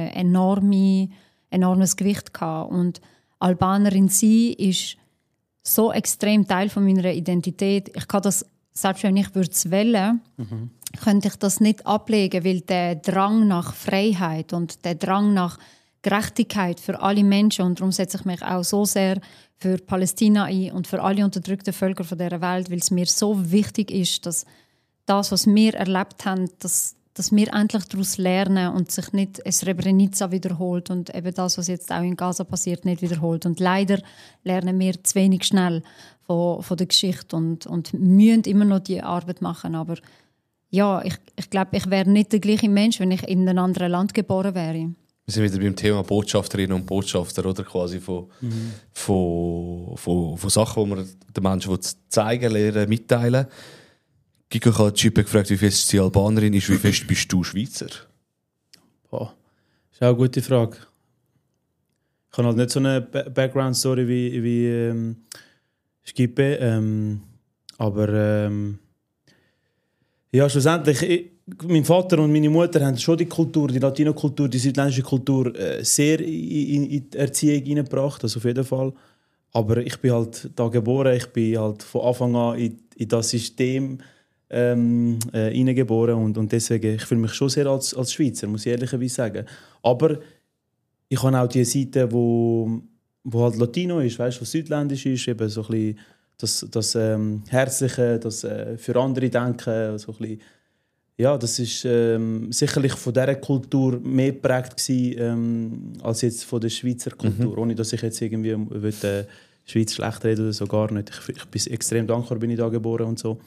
[SPEAKER 4] enormes Gewicht gehabt. Und Albanerin sein ist so extrem Teil von meiner Identität. Ich kann das, selbst wenn ich es wollen, könnte ich das nicht ablegen, weil der Drang nach Freiheit und der Drang nach Gerechtigkeit für alle Menschen, und darum setze ich mich auch so sehr für Palästina ein und für alle unterdrückten Völker dieser Welt, weil es mir so wichtig ist, dass das, was wir erlebt haben, dass wir endlich daraus lernen und sich nicht ein Srebrenica wiederholt und eben das, was jetzt auch in Gaza passiert, nicht wiederholt. Und leider lernen wir zu wenig schnell von der Geschichte und müssen immer noch die Arbeit machen. Aber ja, ich glaube, ich wäre nicht der gleiche Mensch, wenn ich in einem anderen Land geboren wäre.
[SPEAKER 1] Wir sind wieder beim Thema Botschafterinnen und Botschafter, oder? Quasi von Sachen, die man den Menschen zeigen, lernen, mitteilen. Gigo hat Chippe gefragt, wie fest sie Albanerin ist, wie fest bist du Schweizer?
[SPEAKER 2] Das ist auch eine gute Frage. Ich habe halt nicht so eine Background-Story wie Gippe. Aber ja, schlussendlich, mein Vater und meine Mutter haben schon die Kultur, die Latino-Kultur, die südländische Kultur sehr in die Erziehung hineingebracht, also auf jeden Fall. Aber ich bin halt da geboren, ich bin halt von Anfang an in das System hineingeboren und deswegen, ich fühle mich schon sehr als Schweizer, muss ich ehrlicherweise sagen. Aber ich habe auch die Seite, wo halt Latino ist, weißt, was südländisch ist, eben so ein bisschen das Herzliche, das für andere denken, so ein bisschen. Ja, das ist sicherlich von dieser Kultur mehr geprägt gewesen, als jetzt von der Schweizer Kultur. Ohne dass ich jetzt irgendwie die Schweiz schlecht rede oder so, gar nicht. Ich bin extrem dankbar, bin ich da geboren und so.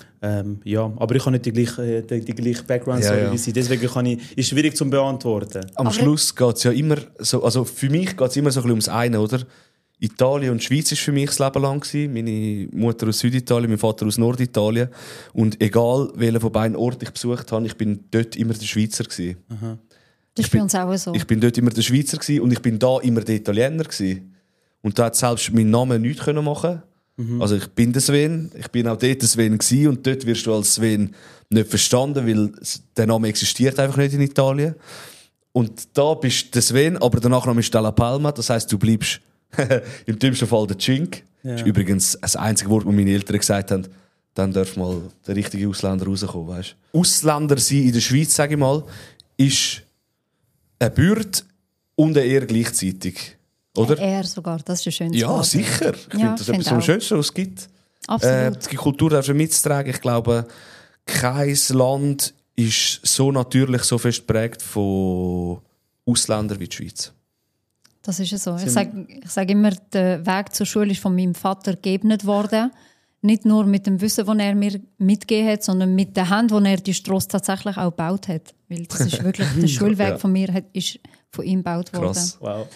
[SPEAKER 2] Ja, aber ich habe nicht die gleiche Background-Story wie sie. Deswegen ist es schwierig zu beantworten.
[SPEAKER 1] Am Schluss geht es ja immer so, also für mich geht es immer so ein bisschen ums eine, oder? Italien und Schweiz war für mich das Leben lang gewesen. Meine Mutter aus Süditalien, mein Vater aus Norditalien. Und egal, welchen von beiden Orten ich besucht habe, ich bin dort immer der Schweizer gewesen.
[SPEAKER 4] Aha. Das ist bei uns auch so.
[SPEAKER 1] Ich bin dort immer der Schweizer gewesen und ich bin da immer der Italiener gewesen. Und da hat selbst mein Name nichts machen. Also ich bin der Sven, ich bin auch dort der Sven gewesen und dort wirst du als Sven nicht verstanden, weil der Name existiert einfach nicht in Italien. Und da bist du der Sven, aber der Nachname ist Della Palma, das heisst, du bleibst im dümmsten Fall der Cink. Ja. Das ist übrigens das einzige Wort, das meine Eltern gesagt haben, dann darf mal der richtige Ausländer rauskommen. Weißt? Ausländer sein in der Schweiz, sage ich mal, ist eine Bürde und eine Ehre gleichzeitig. Oder?
[SPEAKER 4] Eher sogar, das ist ein schönes
[SPEAKER 1] Ja,
[SPEAKER 4] Wort.
[SPEAKER 1] sicher. Ich finde das etwas am schönsten, was es gibt.
[SPEAKER 4] Absolut.
[SPEAKER 1] Die Kultur darf mitzutragen. Ich glaube, kein Land ist so natürlich, so fest geprägt von Ausländern wie die Schweiz.
[SPEAKER 4] Das ist so. Ich sage immer, der Weg zur Schule ist von meinem Vater geebnet worden. Nicht nur mit dem Wissen, das er mir mitgegeben hat, sondern mit der Hand, wo er die Strasse tatsächlich auch gebaut hat. Weil das ist wirklich, der Schulweg von mir ist von ihm gebaut worden.
[SPEAKER 1] Krass.
[SPEAKER 2] Wow.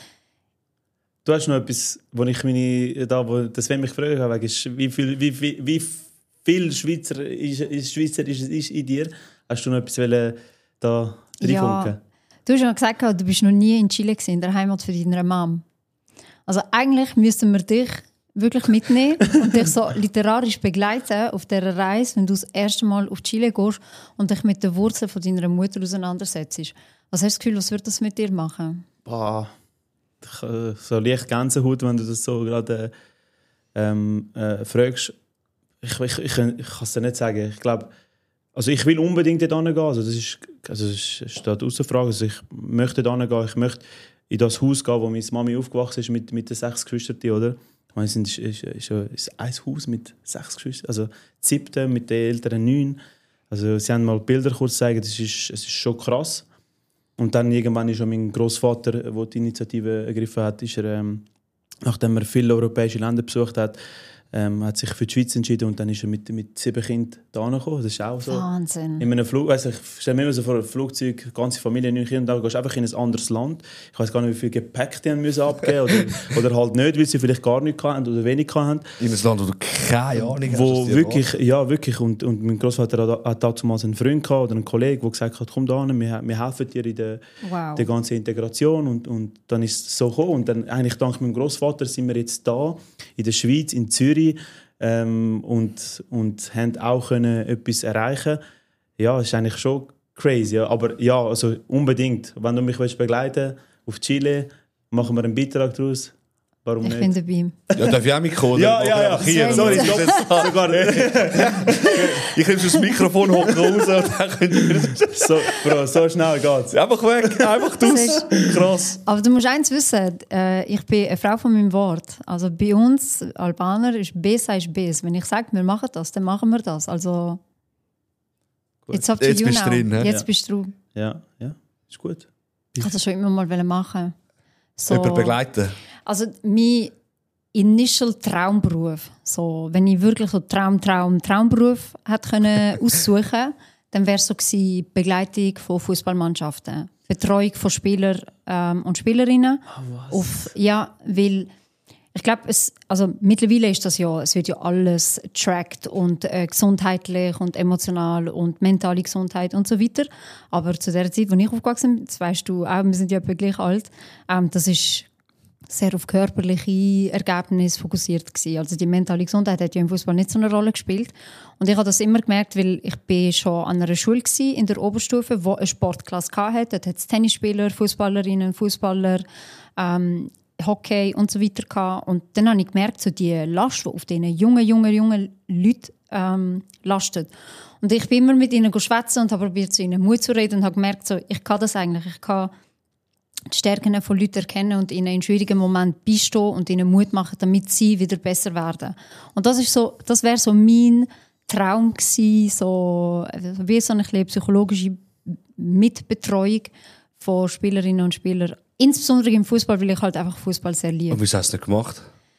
[SPEAKER 2] Du hast noch etwas, wo das wenn mich fragen habe, wie viel Schweizer ist in dir? Hast du noch etwas da reinfunken?
[SPEAKER 4] Du hast ja gesagt, du bist noch nie in Chile gewesen, in der Heimat von deiner Mom. Also eigentlich müssten wir dich wirklich mitnehmen und dich so literarisch begleiten auf dieser Reise, wenn du das erste Mal auf Chile gehst und dich mit den Wurzeln von deiner Mutter auseinandersetzt. Was hast du das Gefühl, was wird das mit dir machen?
[SPEAKER 2] Boah, so leicht Gänsehaut, wenn du das so gerade fragst. Ich kann es dir nicht sagen. Ich glaube, also ich will unbedingt dort hingehen. Also es steht außer Frage. Also ich möchte dort hingehen. Ich möchte in das Haus gehen, wo meine Mami aufgewachsen ist mit den 6 Geschwistern, oder? Es ist ein Haus mit 6 Geschwistern. Also 7 mit den älteren 9. Also sie haben mal Bilder kurz gezeigt. Es ist schon krass. Und dann irgendwann ist auch mein Großvater, der die Initiative ergriffen hat, ist er, nachdem er viele europäische Länder besucht hat, hat sich für die Schweiz entschieden und dann ist er mit 7 Kindern da gekommen. Das ist auch so.
[SPEAKER 4] Wahnsinn.
[SPEAKER 2] In einem Flug, ich stelle mir immer so vor, ein Flugzeug, ganze Familie, 9 Kinder, da gehst du einfach in ein anderes Land. Ich weiß gar nicht, wie viel Gepäck die haben müssen abgeben oder halt nicht, weil sie vielleicht gar nichts hatten oder wenig hatten.
[SPEAKER 1] In ein Land, wo du keine Ahnung hast.
[SPEAKER 2] Wo wirklich, ja, wirklich. Und mein Großvater hat damals einen Freund gehabt oder einen Kollegen, der gesagt hat, komm da hin, wir helfen dir in der ganzen Integration. Und dann ist es so gekommen. Und dann eigentlich dank meinem Großvater sind wir jetzt da in der Schweiz, in Zürich, und haben auch können etwas erreichen. Ja, das ist eigentlich schon crazy. Ja. Aber ja, also unbedingt. Wenn du mich begleiten willst, auf Chile, machen wir einen Beitrag daraus. Warum nicht?
[SPEAKER 4] Ich bin dabei.
[SPEAKER 1] Ja, darf ich auch mitkommen?
[SPEAKER 2] Ja. Sorry, sogar.
[SPEAKER 1] Ich nehme das Mikrofon hoch raus und dann könnt ihr...
[SPEAKER 2] So schnell geht's.
[SPEAKER 1] Einfach weg, einfach draus. Krass.
[SPEAKER 4] Aber du musst eins wissen, ich bin eine Frau von meinem Wort. Also bei uns Albaner ist Besa ist Bes. Wenn ich sage, wir machen das, dann machen wir das. Also jetzt habt ihr
[SPEAKER 1] bist du drin.
[SPEAKER 4] Jetzt bist du.
[SPEAKER 2] Ja, ist gut.
[SPEAKER 4] Ich wollte das schon immer mal machen. So,
[SPEAKER 1] Jemand begleiten.
[SPEAKER 4] Also mein initial Traumberuf, so, wenn ich wirklich so Traumberuf hätte können aussuchen, dann wäre es so gewesen, Begleitung von Fußballmannschaften, Betreuung von Spielern und Spielerinnen. Weil ich glaube, mittlerweile ist das ja, es wird ja alles tracked und gesundheitlich und emotional und mentale Gesundheit und so weiter. Aber zu der Zeit, wo ich aufgewachsen bin, das weißt du auch, wir sind ja etwa gleich alt, das ist sehr auf körperliche Ergebnisse fokussiert gewesen. Also die mentale Gesundheit hat ja im Fußball nicht so eine Rolle gespielt. Und ich habe das immer gemerkt, weil ich bin schon an einer Schule gewesen, in der Oberstufe, wo eine Sportklasse hatte. Dort hat es Tennisspieler, Fußballerinnen, Fußballer, Hockey und so weiter gehabt. Und dann habe ich gemerkt, so die Last, die auf diesen jungen Leuten lastet. Und ich bin immer mit ihnen schwätzen und habe probiert, zu ihnen Mut zu reden und habe gemerkt, so, ich kann das eigentlich. Ich kann die Stärken von Leuten erkennen und ihnen in schwierigen Momenten beistehen und ihnen Mut machen, damit sie wieder besser werden. Und das wäre so mein Traum gewesen, so wie so eine psychologische Mitbetreuung von Spielerinnen und Spielern. Insbesondere im Fußball, weil ich halt einfach Fußball sehr liebe.
[SPEAKER 1] Und wieso hast du das nicht gemacht?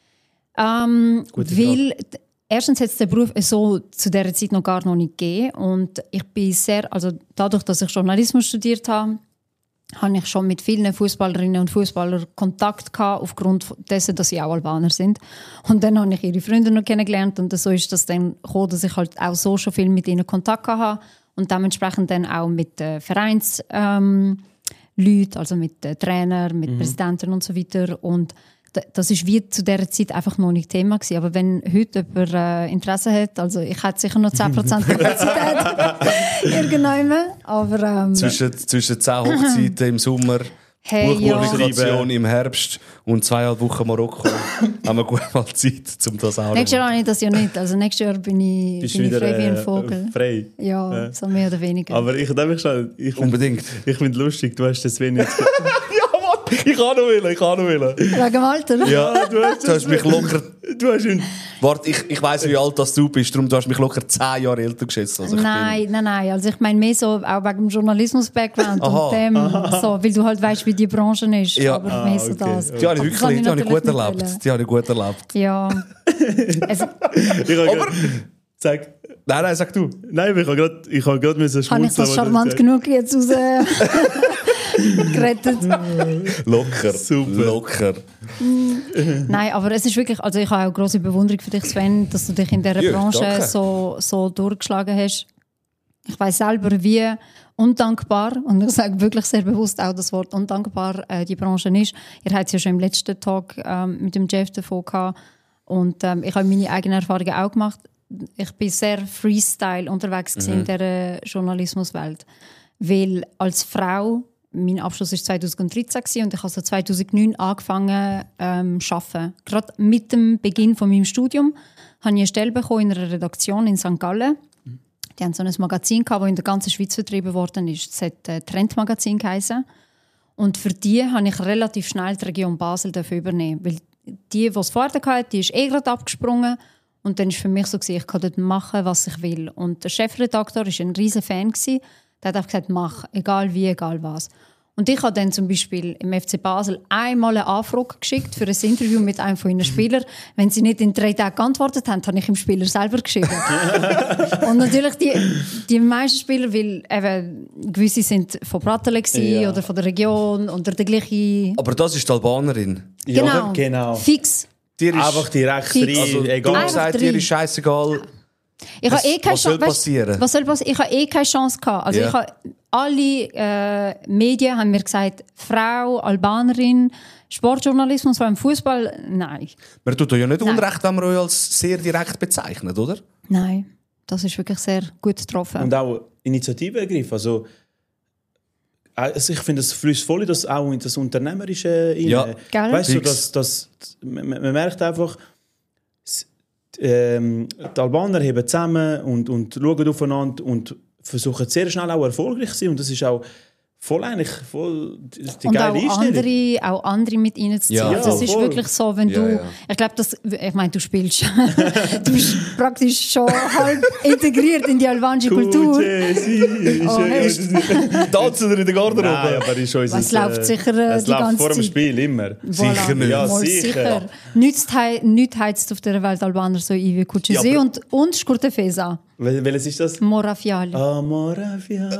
[SPEAKER 4] Weil erstens hat es den Beruf so zu dieser Zeit noch gar nicht gegeben. Und ich bin dadurch, dass ich Journalismus studiert habe ich schon mit vielen Fußballerinnen und Fußballern Kontakt gehabt, aufgrund dessen, dass sie auch Albaner sind. Und dann habe ich ihre Freunde noch kennengelernt und so ist das dann gekommen, dass ich halt auch so schon viel mit ihnen Kontakt hatte und dementsprechend dann auch mit Vereinsleuten, also mit Trainern, mit Präsidenten und so weiter. Und das ist wie zu dieser Zeit einfach noch nicht Thema gewesen. Aber wenn heute jemand Interesse hat, also ich hätte sicher noch 10% Kapazität irgendwann. Aber
[SPEAKER 1] Zwischen 10 Hochzeiten im Sommer, Buchpublikation im Herbst und 2,5 Wochen Marokko haben wir gut mal Zeit, um das auch
[SPEAKER 4] nächstes Jahr habe ich das ja nicht. Also nächstes Jahr bin ich frei wie ein Vogel.
[SPEAKER 2] Frei?
[SPEAKER 4] Ja, so mehr oder weniger.
[SPEAKER 2] Aber
[SPEAKER 1] unbedingt.
[SPEAKER 2] Ich finde es lustig, du hast das wenig jetzt
[SPEAKER 1] Ich kann noch wählen.
[SPEAKER 4] Wegen dem Alter?
[SPEAKER 1] Ja, du hast mich locker... Warte, ich weiss, wie alt du bist, darum du hast mich locker 10 Jahre älter geschätzt als ich bin.
[SPEAKER 4] Nein. Also ich meine mehr so auch wegen dem Journalismus-Background und dem, so, weil du halt weißt, wie die Branche ist.
[SPEAKER 1] Ja.
[SPEAKER 4] Aber mehr so das.
[SPEAKER 1] Die habe ich wirklich gut erlebt.
[SPEAKER 4] Ja.
[SPEAKER 2] Aber... Sag... Nein, sag du. Nein, ich habe gerade schmunzeln.
[SPEAKER 4] Habe ich das charmant genug jetzt raus... gerettet.
[SPEAKER 1] Locker. Super. Locker.
[SPEAKER 4] Nein, aber es ist wirklich, also ich habe auch grosse Bewunderung für dich, Sven, dass du dich in dieser Branche so durchgeschlagen hast. Ich weiss selber, wie undankbar, und ich sage wirklich sehr bewusst auch das Wort undankbar, die Branche ist. Ihr habt es ja schon im letzten Talk mit dem Jeff davon gehabt. Und ich habe meine eigenen Erfahrungen auch gemacht. Ich bin sehr Freestyle unterwegs in dieser Journalismuswelt. Weil als Frau, mein Abschluss war 2013 und ich habe so 2009 angefangen zu arbeiten. Gerade mit dem Beginn von meinem Studium habe ich eine Stelle bekommen in einer Redaktion in St. Gallen. Die haben so ein Magazin gehabt, das in der ganzen Schweiz vertrieben worden ist. Es hat Trendmagazin geheißen. Und für die habe ich relativ schnell die Region Basel übernehmen. Weil die es vorher hatte, die ist gerade abgesprungen. Und dann war für mich so, ich kann dort machen, was ich will. Und der Chefredakteur war ein riesen Fan. Der hat einfach gesagt, mach, egal wie, egal was. Und ich habe dann zum Beispiel im FC Basel einmal eine Anfrage geschickt für ein Interview mit einem von ihren Spielern. Wenn sie nicht in 3 Tagen geantwortet haben, habe ich dem Spieler selber geschrieben. Und natürlich die meisten Spieler, weil eben gewisse sind von Brattelen oder von der Region oder der gleiche.
[SPEAKER 1] Aber das ist die Albanerin.
[SPEAKER 2] Genau.
[SPEAKER 4] Fix.
[SPEAKER 2] Einfach direkt rein.
[SPEAKER 1] Also,
[SPEAKER 2] egal.
[SPEAKER 1] du hast gesagt, dir ist scheißegal. Was soll passieren?
[SPEAKER 4] Was soll passieren? Ich habe keine Chance gehabt. Also alle Medien haben mir gesagt, Frau, Albanerin, Sportjournalismus, vor allem Fußball, nein.
[SPEAKER 1] Man tut ja nicht Unrecht, wenn man euch als sehr direkt bezeichnet, oder?
[SPEAKER 4] Nein, das ist wirklich sehr gut getroffen.
[SPEAKER 2] Und auch Initiative ergriffen. Also ich finde, es fließt voll das auch in das Unternehmerische rein.
[SPEAKER 1] Ja.
[SPEAKER 2] Weißt du, man merkt einfach, die Albaner heben zusammen und schauen aufeinander und versuchen sehr schnell auch erfolgreich zu sein. Und das ist auch voll die
[SPEAKER 4] und
[SPEAKER 2] geile Einstellung.
[SPEAKER 4] auch andere mit reinzuziehen.
[SPEAKER 1] Ja,
[SPEAKER 4] das ist
[SPEAKER 2] voll.
[SPEAKER 4] wirklich so, wenn du... Ich glaube, ich meine, du spielst. Du bist praktisch schon halb integriert in die albanische Kultur.
[SPEAKER 1] Tanzen wir in der Garderobe?
[SPEAKER 2] Nein, aber ist unser,
[SPEAKER 4] Es läuft sicher
[SPEAKER 2] es
[SPEAKER 4] die
[SPEAKER 2] läuft
[SPEAKER 4] ganze
[SPEAKER 2] vor dem
[SPEAKER 4] Zeit.
[SPEAKER 2] Spiel immer.
[SPEAKER 1] Sicher nicht.
[SPEAKER 2] Ja,
[SPEAKER 4] Mal
[SPEAKER 2] sicher.
[SPEAKER 4] Nichts heizt auf der Welt Albaner so ein wie Kuchesi
[SPEAKER 1] Ja,
[SPEAKER 4] und Skurtefesa.
[SPEAKER 2] Welches ist das?
[SPEAKER 4] Morafiali.
[SPEAKER 2] Moravia.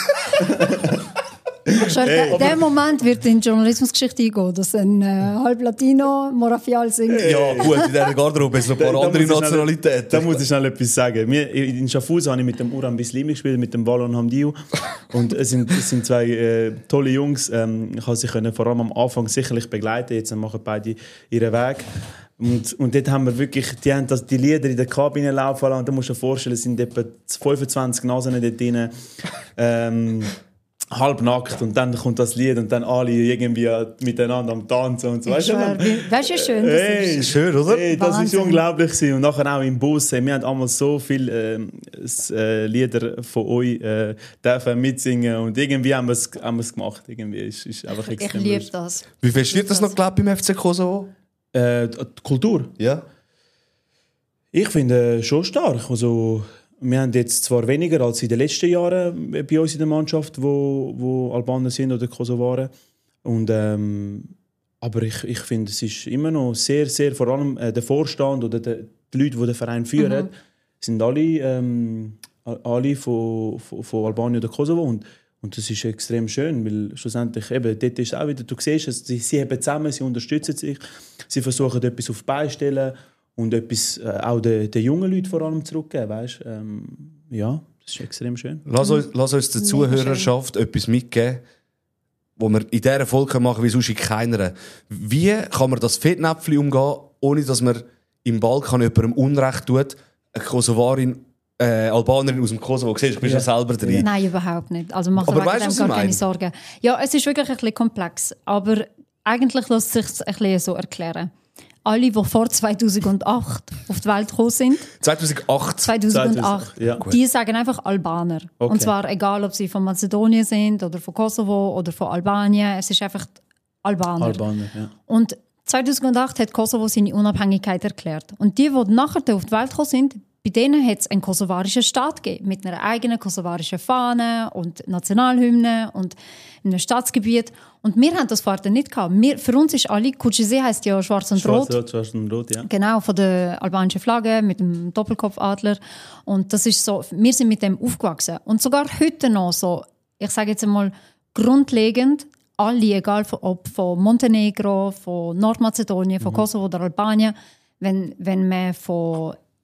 [SPEAKER 4] Der Moment wird in die Journalismusgeschichte eingehen, dass ein halb Latino Morafial singt.
[SPEAKER 1] Ja, gut, in dieser Garderobe sind noch ein paar andere Nationalitäten.
[SPEAKER 2] Da muss ich schnell etwas sagen. In Schaffhausen habe ich mit dem Uran Bislimi gespielt, mit dem Wallon Hamdiou. Und es sind 2 tolle Jungs. Ich konnte sie vor allem am Anfang sicherlich begleiten. Jetzt machen beide ihren Weg. Und dort haben wir wirklich, die haben die Lieder in der Kabine laufen lassen. Und da musst du dir vorstellen, es sind etwa 25 Nasen dort drin. Halbnackt und dann kommt das Lied und dann alle irgendwie miteinander am Tanzen und so. Weißt
[SPEAKER 4] du, wie schön das ist?
[SPEAKER 1] Schön, oder?
[SPEAKER 2] Das war
[SPEAKER 4] Wahnsinn.
[SPEAKER 2] unglaublich gewesen. Und nachher auch im Bus. Wir haben einmal so viele Lieder von euch dürfen mitsingen und irgendwie haben wir es gemacht. Irgendwie ist einfach
[SPEAKER 4] Ich
[SPEAKER 2] extrem
[SPEAKER 4] liebe
[SPEAKER 2] lustig.
[SPEAKER 4] das.
[SPEAKER 1] Wie fest wird das noch geglaubt beim FC Kosovo?
[SPEAKER 2] Die Kultur?
[SPEAKER 1] Ja.
[SPEAKER 2] Ich finde schon stark. Also, wir haben jetzt zwar weniger als in den letzten Jahren bei uns in der Mannschaft, wo Albaner sind oder Kosovaren. Und, aber ich finde, es ist immer noch sehr, sehr, vor allem der Vorstand oder die Leute, die den Verein führen, sind alle von Albanien oder Kosovo. Und das ist extrem schön, weil schlussendlich eben, dort ist es auch wieder, du siehst, sie heben zusammen, sie unterstützen sich, sie versuchen etwas auf die Beine zu stellen und etwas auch den jungen Leuten vor allem zurückgeben, weißt? Ja, das ist extrem schön.
[SPEAKER 1] Lass uns der Zuhörerschaft etwas mitgeben, was wir in dieser Folge machen, wie sonst in keiner. Wie kann man das Fettnäpfchen umgehen, ohne dass man im Balkan jemandem Unrecht tut? Eine Kosovarin, Albanerin aus dem Kosovo, siehst du, bist ja selber drin.
[SPEAKER 4] Nein, überhaupt nicht. Also mach dir
[SPEAKER 1] Aber
[SPEAKER 4] wegen
[SPEAKER 1] weißt du,
[SPEAKER 4] dem
[SPEAKER 1] was
[SPEAKER 4] gar
[SPEAKER 1] ich
[SPEAKER 4] keine
[SPEAKER 1] meine?
[SPEAKER 4] Sorgen. Ja, es ist wirklich ein bisschen komplex, aber eigentlich lässt es sich ein bisschen so erklären. Alle, die vor 2008 auf die Welt gekommen sind, 2008,
[SPEAKER 2] ja.
[SPEAKER 4] die sagen einfach Albaner.
[SPEAKER 2] Okay.
[SPEAKER 4] Und zwar egal, ob sie von Mazedonien sind oder von Kosovo oder von Albanien, es ist einfach Albaner.
[SPEAKER 2] Ja.
[SPEAKER 4] Und 2008 hat Kosovo seine Unabhängigkeit erklärt. Und die nachher auf die Welt gekommen sind, bei denen hat es einen kosovarischen Staat gegeben, mit einer eigenen kosovarischen Fahne und Nationalhymne und einem Staatsgebiet. Und wir haben das vorher nicht gehabt. Für uns ist alle, Kuchesi heisst ja schwarz und rot.
[SPEAKER 2] Schwarz und rot, ja.
[SPEAKER 4] Genau, von der albanischen Flagge mit dem Doppelkopfadler. Und das ist so, wir sind mit dem aufgewachsen. Und sogar heute noch so, ich sage jetzt einmal, grundlegend, alle, egal ob von Montenegro, von Nordmazedonien, von Kosovo oder Albanien, wenn man von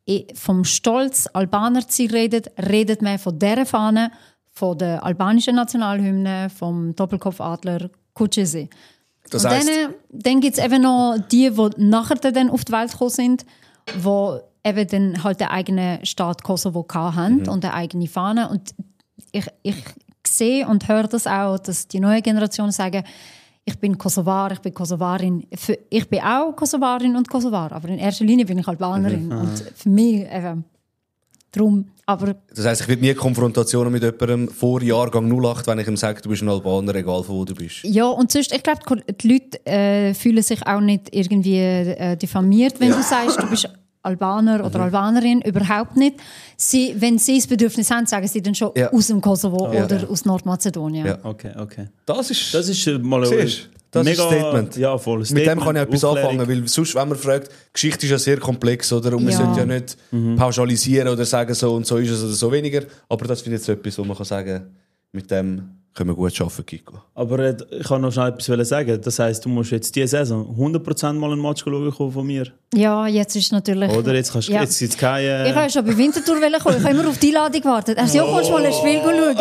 [SPEAKER 4] vom Stolz, Albaner zu sein redet man von dieser Fahne, von der albanischen Nationalhymne, vom Doppelkopfadler Kutschesi.
[SPEAKER 1] Das
[SPEAKER 4] und
[SPEAKER 1] heisst,
[SPEAKER 4] dann gibt es eben noch die nachher dann auf die Welt gekommen sind, die eben dann halt den eigenen Staat Kosovo hatten und eine eigene Fahne. Und ich sehe und höre das auch, dass die neue Generation sagen, ich bin Kosovar, ich bin Kosovarin. Ich bin auch Kosovarin und Kosovar, aber in erster Linie bin ich Albanerin. Und für mich eben drum. Aber
[SPEAKER 1] das heisst, ich will nie Konfrontationen mit jemandem vor Jahrgang 08, wenn ich ihm sage, du bist ein Albaner, egal von wo du bist.
[SPEAKER 4] ja, und sonst, ich glaube, die Leute fühlen sich auch nicht irgendwie diffamiert, wenn du sagst, du bist Albaner oder Albanerin, überhaupt nicht. Wenn sie das Bedürfnis haben, sagen sie dann schon aus dem Kosovo oder aus Nordmazedonien.
[SPEAKER 1] Ja.
[SPEAKER 2] Okay.
[SPEAKER 1] Das ist
[SPEAKER 2] mal
[SPEAKER 1] siehst, das
[SPEAKER 2] mega,
[SPEAKER 1] ist ein Statement.
[SPEAKER 2] Ja, voll.
[SPEAKER 1] Mit
[SPEAKER 2] Statement,
[SPEAKER 1] dem kann ich etwas
[SPEAKER 2] Aufklärung.
[SPEAKER 1] anfangen, weil sonst, wenn man fragt, Geschichte ist ja sehr komplex, oder? Und man
[SPEAKER 4] Ja.
[SPEAKER 1] sollte ja nicht pauschalisieren oder sagen, so und so ist es oder so weniger. Aber das finde ich jetzt etwas, wo man kann sagen, mit dem können wir gut arbeiten, Kiko.
[SPEAKER 2] Aber ich kann noch schnell etwas sagen. Das heisst, du musst jetzt diese Saison 100% mal einen Match schauen von mir.
[SPEAKER 4] Ja, jetzt ist natürlich...
[SPEAKER 2] Oder? Jetzt kannst du jetzt keine...
[SPEAKER 4] Ich wollte schon bei Winterthur kommen. Ich habe immer auf die Einladung gewartet. Er sagt, ja, kannst du mal ein Spiel schauen?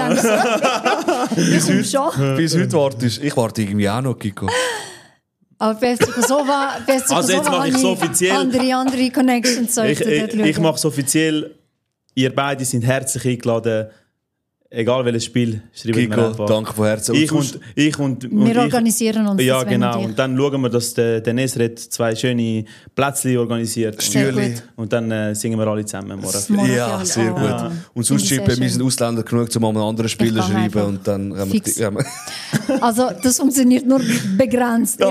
[SPEAKER 4] Ich denke so, ich komme schon.
[SPEAKER 1] Bis heute wartest ich warte irgendwie auch noch, Kiko.
[SPEAKER 4] Aber bei FC Kosova
[SPEAKER 2] Also jetzt mache ich es offiziell.
[SPEAKER 4] andere Connections.
[SPEAKER 2] Ich mache es offiziell. Ihr beide sind herzlich eingeladen. Egal welches Spiel, schreibt mir
[SPEAKER 1] Kiko,
[SPEAKER 2] einfach.
[SPEAKER 1] danke von Herzen.
[SPEAKER 4] Wir organisieren uns
[SPEAKER 2] Ja,
[SPEAKER 4] das, Sven
[SPEAKER 2] genau.
[SPEAKER 4] und
[SPEAKER 2] Und dann schauen wir, dass der Nesret 2 schöne Plätzchen organisiert.
[SPEAKER 4] Sehr
[SPEAKER 1] Stühle.
[SPEAKER 4] gut.
[SPEAKER 2] Und dann singen wir alle zusammen morgen.
[SPEAKER 4] Morgen
[SPEAKER 1] Ja,
[SPEAKER 4] für
[SPEAKER 1] sehr
[SPEAKER 4] alle.
[SPEAKER 1] gut.
[SPEAKER 4] Ah.
[SPEAKER 1] Und sonst
[SPEAKER 4] Finde ich
[SPEAKER 1] schreiben
[SPEAKER 4] sehr
[SPEAKER 1] wir sind Ausländer genug, um einen anderen Spieler
[SPEAKER 4] Ich
[SPEAKER 1] zu
[SPEAKER 4] kann
[SPEAKER 1] schreiben.
[SPEAKER 4] einfach
[SPEAKER 1] Und dann haben
[SPEAKER 4] fix.
[SPEAKER 1] wir...
[SPEAKER 4] Also, das funktioniert nur begrenzt.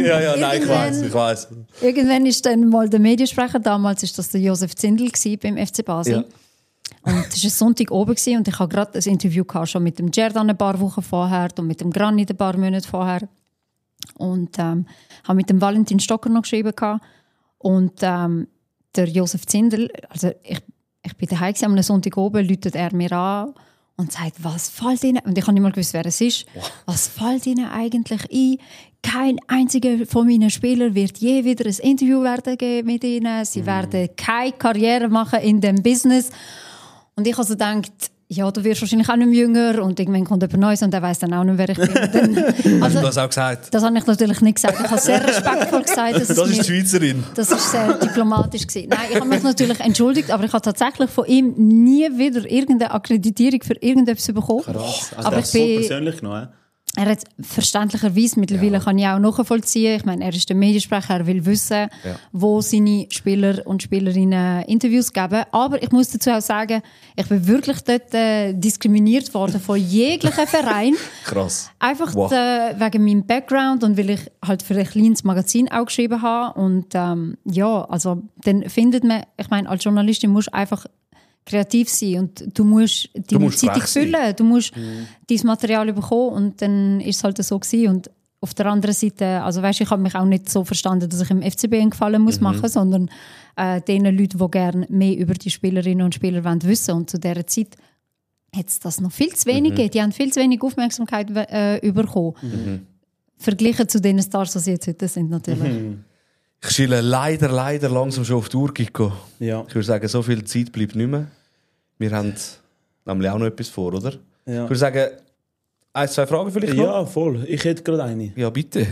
[SPEAKER 1] ich weiss.
[SPEAKER 4] Irgendwann ist dann mal der Mediensprecher, damals war das der Josef Zindel beim FC Basel.
[SPEAKER 1] Ja.
[SPEAKER 4] Und es war Sonntag oben und ich hatte gerade ein Interview schon mit dem Gerdan ein paar Wochen vorher und mit dem Granit ein paar Monate vorher. Und habe mit dem Valentin Stocker noch geschrieben. Und der Josef Zindel, also ich bin daheim am Sonntag oben, läutet er mir an und sagt, was fällt Ihnen, und ich habe nicht mal gewusst, wer es ist, was fällt Ihnen eigentlich ein? Kein einziger von meinen Spielern wird je wieder ein Interview werden geben mit Ihnen. Sie werden keine Karriere machen in dem Business. Und ich habe so gedacht, ja, du wirst wahrscheinlich auch nicht mehr jünger und irgendwann kommt jemand Neues und der weiss dann auch nicht, wer ich bin.
[SPEAKER 1] Hast du das auch gesagt?
[SPEAKER 4] Das habe ich natürlich nicht gesagt. Ich habe sehr respektvoll gesagt, dass
[SPEAKER 1] Das ist die Schweizerin.
[SPEAKER 4] das war sehr diplomatisch gewesen. Nein, ich habe mich natürlich entschuldigt, aber ich habe tatsächlich von ihm nie wieder irgendeine Akkreditierung für irgendetwas bekommen.
[SPEAKER 2] Krass. Also
[SPEAKER 4] Aber
[SPEAKER 2] der
[SPEAKER 4] ich
[SPEAKER 2] hat so
[SPEAKER 4] bin-
[SPEAKER 2] persönlich genommen.
[SPEAKER 4] Er hat verständlicherweise, mittlerweile kann ich auch nachvollziehen, ich meine, er ist der Mediensprecher, er will wissen, wo seine Spieler und Spielerinnen Interviews geben. Aber ich muss dazu auch sagen, ich bin wirklich dort diskriminiert worden von jeglichen Verein.
[SPEAKER 1] Krass.
[SPEAKER 4] Einfach
[SPEAKER 1] Wow.
[SPEAKER 4] wegen meinem Background und weil ich halt für ein kleines Magazin auch geschrieben habe. Und ja, also dann findet man, ich meine, als Journalistin musst du einfach kreativ sein und du musst deine
[SPEAKER 1] musst
[SPEAKER 4] Zeitung
[SPEAKER 1] frech sein.
[SPEAKER 4] füllen, du musst dein Material bekommen und dann ist es halt so gewesen. Und auf der anderen Seite, also weißt, ich habe mich auch nicht so verstanden, dass ich im FCB einen Gefallen muss machen, sondern den Leuten, die gerne mehr über die Spielerinnen und Spieler wollen wissen. Und zu dieser Zeit hat es das noch viel zu wenig gegeben. Die haben viel zu wenig Aufmerksamkeit bekommen. Verglichen zu den Stars, die sie jetzt heute sind, natürlich.
[SPEAKER 1] Ich schiele leider langsam schon auf die Uhr, Kiko.
[SPEAKER 2] Ja.
[SPEAKER 1] Ich würde sagen, so viel Zeit bleibt nicht mehr. Wir haben nämlich auch noch etwas vor, oder?
[SPEAKER 2] Ja.
[SPEAKER 1] Ich würde sagen, 1, 2 Fragen vielleicht noch?
[SPEAKER 2] Ja, voll. Ich hätte gerade eine.
[SPEAKER 1] Ja, bitte.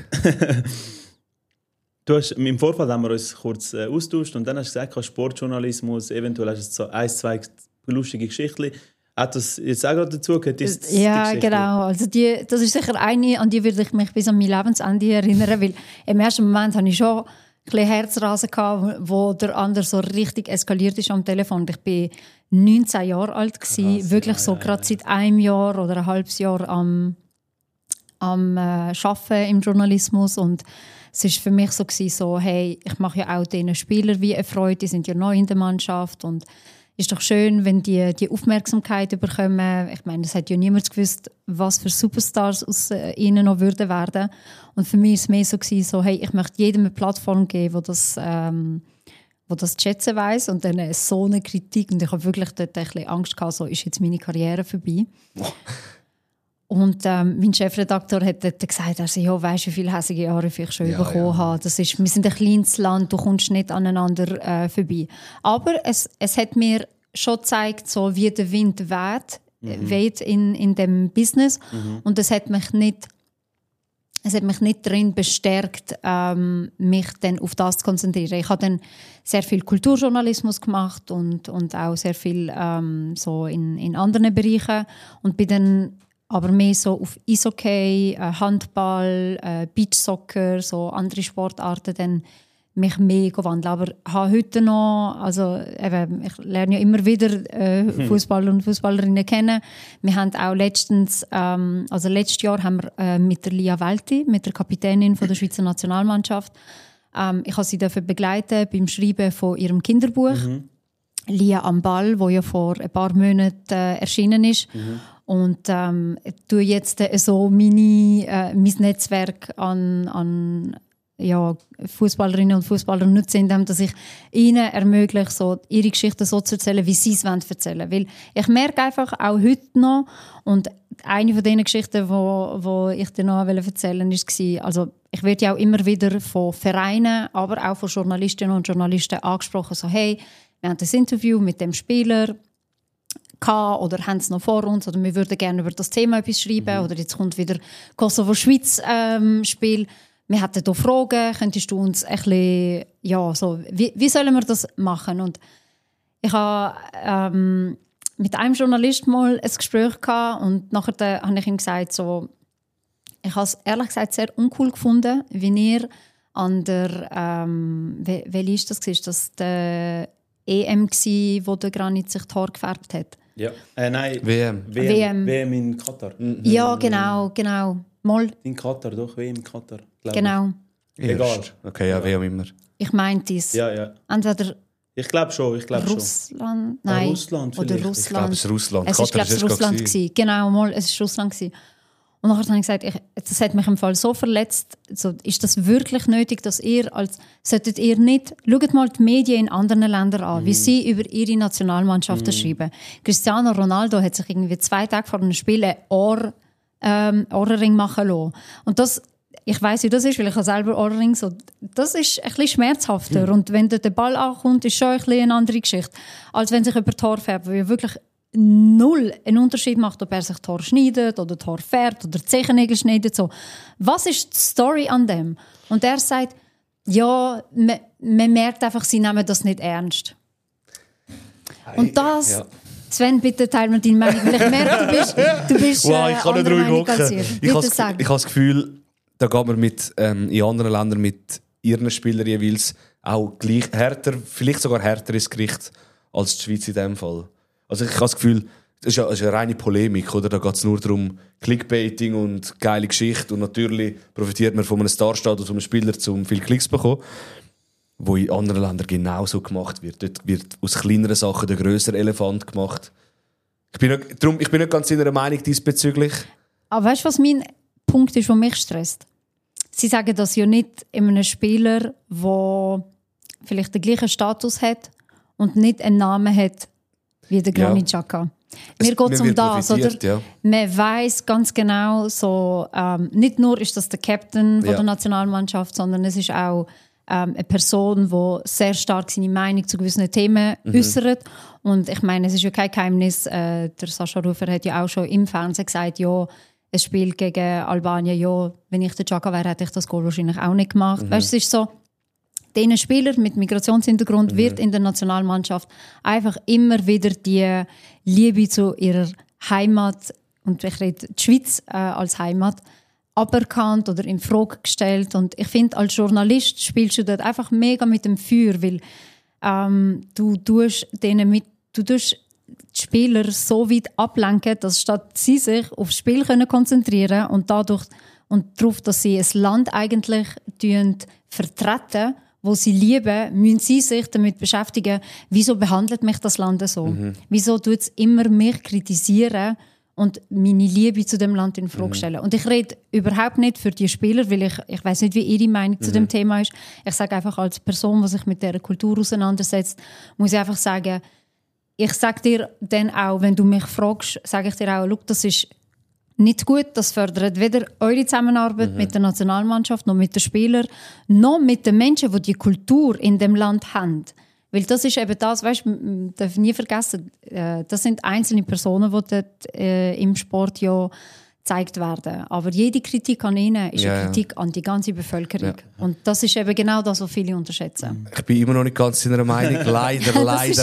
[SPEAKER 2] Im Vorfeld haben wir uns kurz austauscht und dann hast du gesagt, Sportjournalismus, eventuell hast du so 1, 2 lustige Geschichten. Hat das jetzt auch gerade dazu gehört?
[SPEAKER 4] Ja, genau. Also das ist sicher eine, an die würde ich mich bis an mein Lebensende erinnern, weil im ersten Moment hatte ich schon ein bisschen Herzrasen gehabt, wo der andere so richtig eskaliert ist am Telefon. Ich war 19 Jahre alt gewesen, wirklich so gerade seit einem Jahr oder ein halbes Jahr am Arbeiten im Journalismus und es war für mich so, hey, ich mache ja auch diesen Spielern wie eine Freude, die sind ja neu in der Mannschaft und es ist doch schön, wenn die Aufmerksamkeit bekommen. Ich meine, es hat ja niemand gewusst, was für Superstars aus ihnen noch würden werden. Und für mich war es mehr so, hey, ich möchte jedem eine Plattform geben, wo das zu schätzen weiss. Und dann so eine Kritik. Und ich habe wirklich dort ein bisschen Angst gehabt, so ist jetzt meine Karriere vorbei. Und mein Chefredakteur hat dort gesagt, also, ja, weißt du, wie viele hässliche Anrufe ich schon bekommen habe. Wir sind ein kleines Land, du kommst nicht aneinander vorbei. Aber es hat mir schon gezeigt, so wie der Wind weht in dem Business. Und es hat mich nicht darin bestärkt, mich dann auf das zu konzentrieren. Ich habe dann sehr viel Kulturjournalismus gemacht und auch sehr viel so in anderen Bereichen und bin dann aber mehr so auf Eishockey, Handball, Beachsoccer, so andere Sportarten dann mich mehr gewandelt. Aber habe heute noch, also eben, ich lerne ja immer wieder Fußballer und Fußballerinnen kennen. Wir haben auch letztes Jahr haben wir mit der Lia Welti, mit der Kapitänin von der Schweizer Nationalmannschaft, ich habe sie begleiten beim Schreiben von ihrem Kinderbuch «Lia am Ball», wo ja vor ein paar Monaten erschienen ist. Und tue jetzt so mein Netzwerk an Fußballerinnen und Fußballer nutzen, indem dass ich ihnen ermögliche, so ihre Geschichten so zu erzählen, wie sie es erzählen wollen. Weil ich merke einfach auch heute noch, und eine von diesen Geschichten, wo ich dir noch erzählen wollte, war, also ich werde ja auch immer wieder von Vereinen, aber auch von Journalistinnen und Journalisten angesprochen, so hey, wir haben das Interview mit dem Spieler oder haben es noch vor uns oder wir würden gerne über das Thema etwas schreiben oder jetzt kommt wieder Kosovo-Schweiz-Spiel. Wir hatten hier Fragen, könntest du uns ein bisschen, wie sollen wir das machen? Und ich habe mit einem Journalist mal ein Gespräch gehabt und nachher habe ich ihm gesagt, so, ich habe es ehrlich gesagt sehr uncool gefunden, wie er an der, welche ist das? Ist das der EM gsi, wo der Granit sich die Haare gefärbt hat?
[SPEAKER 2] Ja, nein,
[SPEAKER 3] WM in Katar.
[SPEAKER 4] Ja, genau. Mal.
[SPEAKER 3] In Katar, doch, WM in Katar.
[SPEAKER 4] Genau.
[SPEAKER 3] Egal.
[SPEAKER 1] Okay, ja, wie auch immer.
[SPEAKER 4] Ich meinte es.
[SPEAKER 2] Ja.
[SPEAKER 4] Entweder
[SPEAKER 2] ich glaube schon.
[SPEAKER 4] Russland? Nein.
[SPEAKER 2] Russland
[SPEAKER 4] oder
[SPEAKER 2] vielleicht.
[SPEAKER 4] Russland.
[SPEAKER 1] Ich glaube, es ist Russland.
[SPEAKER 4] Es ist, glaube ich, Russland gewesen. Genau, mal, es war Russland gewesen. Und nachher habe ich gesagt, das hat mich im Fall so verletzt. So, ist das wirklich nötig, dass solltet ihr nicht, schaut mal die Medien in anderen Ländern an, wie sie über ihre Nationalmannschaften schreiben. Cristiano Ronaldo hat sich irgendwie 2 Tage vor einem Spiel einen Ohrring machen lassen. Und das, ich weiss, wie das ist, weil ich habe selber Ohrring, so, das ist ein bisschen schmerzhafter. Und wenn dort der Ball ankommt, ist schon ein bisschen eine andere Geschichte, als wenn sich über die Haare färbt, weil wirklich null einen Unterschied macht, ob er sich die Haare schneidet oder die Haare färbt oder die Zehennägel schneidet. So. Was ist die Story an dem? Und er sagt, ja, man merkt einfach, sie nehmen das nicht ernst. Und das... Ja. Sven, bitte teil mir deine Meinung, weil ich merke, du bist
[SPEAKER 1] wow, ich kann nicht ruhig hocken. Ich habe das Gefühl, da geht man in anderen Ländern mit ihren Spielern jeweils auch gleich härter, vielleicht sogar härter ins Gericht als die Schweiz in diesem Fall. Also ich habe das Gefühl, das ist eine reine Polemik, oder? Da geht es nur darum, Clickbaiting und geile Geschichte und natürlich profitiert man von einem Starstatus, von einem Spieler, um viele Klicks zu bekommen. Wo in anderen Ländern genauso gemacht wird. Dort wird aus kleineren Sachen der grössere Elefant gemacht. Ich bin nicht ganz in einer Meinung diesbezüglich. Aber
[SPEAKER 4] weißt du, was mein Punkt ist, der mich stresst? Sie sagen das ja nicht einem Spieler, der vielleicht den gleichen Status hat und nicht einen Namen hat wie der Granit Xhaka. Mir geht es um das, oder? Ja. Man weiss ganz genau, so, nicht nur ist das der Captain von der Nationalmannschaft, sondern es ist auch eine Person, die sehr stark seine Meinung zu gewissen Themen äußert. Und ich meine, es ist ja kein Geheimnis, der Sascha Rufer hat ja auch schon im Fernsehen gesagt, ja, ein Spiel gegen Albanien, ja, wenn ich der Xhaka wäre, hätte ich das Goal wahrscheinlich auch nicht gemacht. Weißt du, es ist so, diesen Spieler mit Migrationshintergrund wird in der Nationalmannschaft einfach immer wieder die Liebe zu ihrer Heimat, und ich rede die Schweiz als Heimat, aberkannt oder in Frage gestellt. Und ich finde, als Journalist spielst du dort einfach mega mit dem Feuer, weil du tust die Spieler so weit ablenken, dass statt sie sich aufs Spiel konzentrieren können und dadurch und darauf, dass sie ein Land eigentlich vertreten, wo sie lieben, müssen sie sich damit beschäftigen, wieso behandelt mich das Land so? Wieso tut es immer mich kritisieren und meine Liebe zu dem Land in Frage stellen. Und ich rede überhaupt nicht für die Spieler, weil ich weiß nicht, wie ihre Meinung zu dem Thema ist. Ich sage einfach, als Person, die sich mit dieser Kultur auseinandersetzt, muss ich einfach sagen, ich sage dir dann auch, wenn du mich fragst, sage ich dir auch, schau, das ist nicht gut. Das fördert weder eure Zusammenarbeit mit der Nationalmannschaft, noch mit den Spielern, noch mit den Menschen, die die Kultur in dem Land haben. Weil das ist eben das, weißt du, man darf nie vergessen, das sind einzelne Personen, die dort im Sport ja gezeigt werden. Aber jede Kritik an ihnen ist eine Kritik an die ganze Bevölkerung. Ja. Und das ist eben genau das, was viele unterschätzen.
[SPEAKER 1] Ich bin immer noch nicht ganz in einer Meinung. Leider.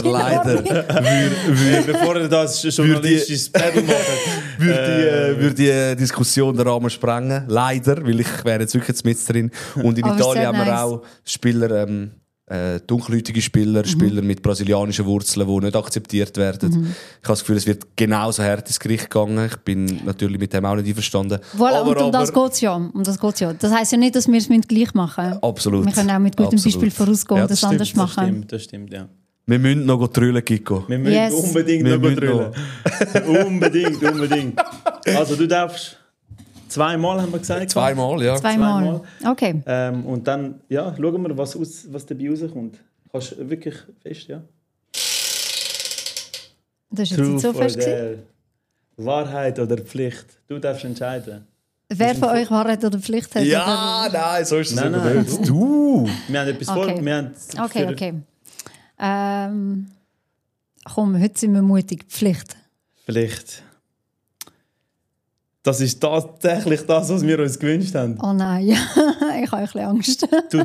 [SPEAKER 2] Bevor er das journalistisches Battle macht,
[SPEAKER 1] würde die Diskussion den Rahmen sprengen. Leider, weil ich wäre jetzt wirklich mit drin. Und in Italien haben wir auch Spieler, dunkelhäutige Spieler, Spieler mit brasilianischen Wurzeln, die nicht akzeptiert werden. Ich habe das Gefühl, es wird genauso hart ins Gericht gegangen. Ich bin natürlich mit dem auch nicht einverstanden.
[SPEAKER 4] Voilà, und um das geht es ja. Das heisst ja nicht, dass wir es gleich machen.
[SPEAKER 1] Absolut.
[SPEAKER 4] Wir können auch mit gutem Beispiel vorausgehen und das anders machen.
[SPEAKER 2] Das stimmt, ja.
[SPEAKER 1] Wir müssen noch trüllen, Kiko.
[SPEAKER 2] Wir müssen unbedingt noch trüllen. unbedingt. Also du darfst... Zweimal haben wir gesagt.
[SPEAKER 4] Zweimal. Okay.
[SPEAKER 2] Und dann schauen wir, was dabei rauskommt. Kannst du wirklich fest, ja?
[SPEAKER 4] Das ist jetzt nicht so fest gewesen.
[SPEAKER 2] Wahrheit oder Pflicht? Du darfst entscheiden.
[SPEAKER 4] Wer von euch Wahrheit oder Pflicht hat?
[SPEAKER 1] Ja,
[SPEAKER 4] oder?
[SPEAKER 1] Nein, so ist es nicht.
[SPEAKER 2] Nein.
[SPEAKER 1] Du!
[SPEAKER 2] Wir haben etwas vor.
[SPEAKER 4] Okay. Komm, heute sind wir mutig. Pflicht.
[SPEAKER 2] Das ist tatsächlich das, was wir uns gewünscht haben.
[SPEAKER 4] Oh nein, ich habe ein bisschen Angst.
[SPEAKER 2] Du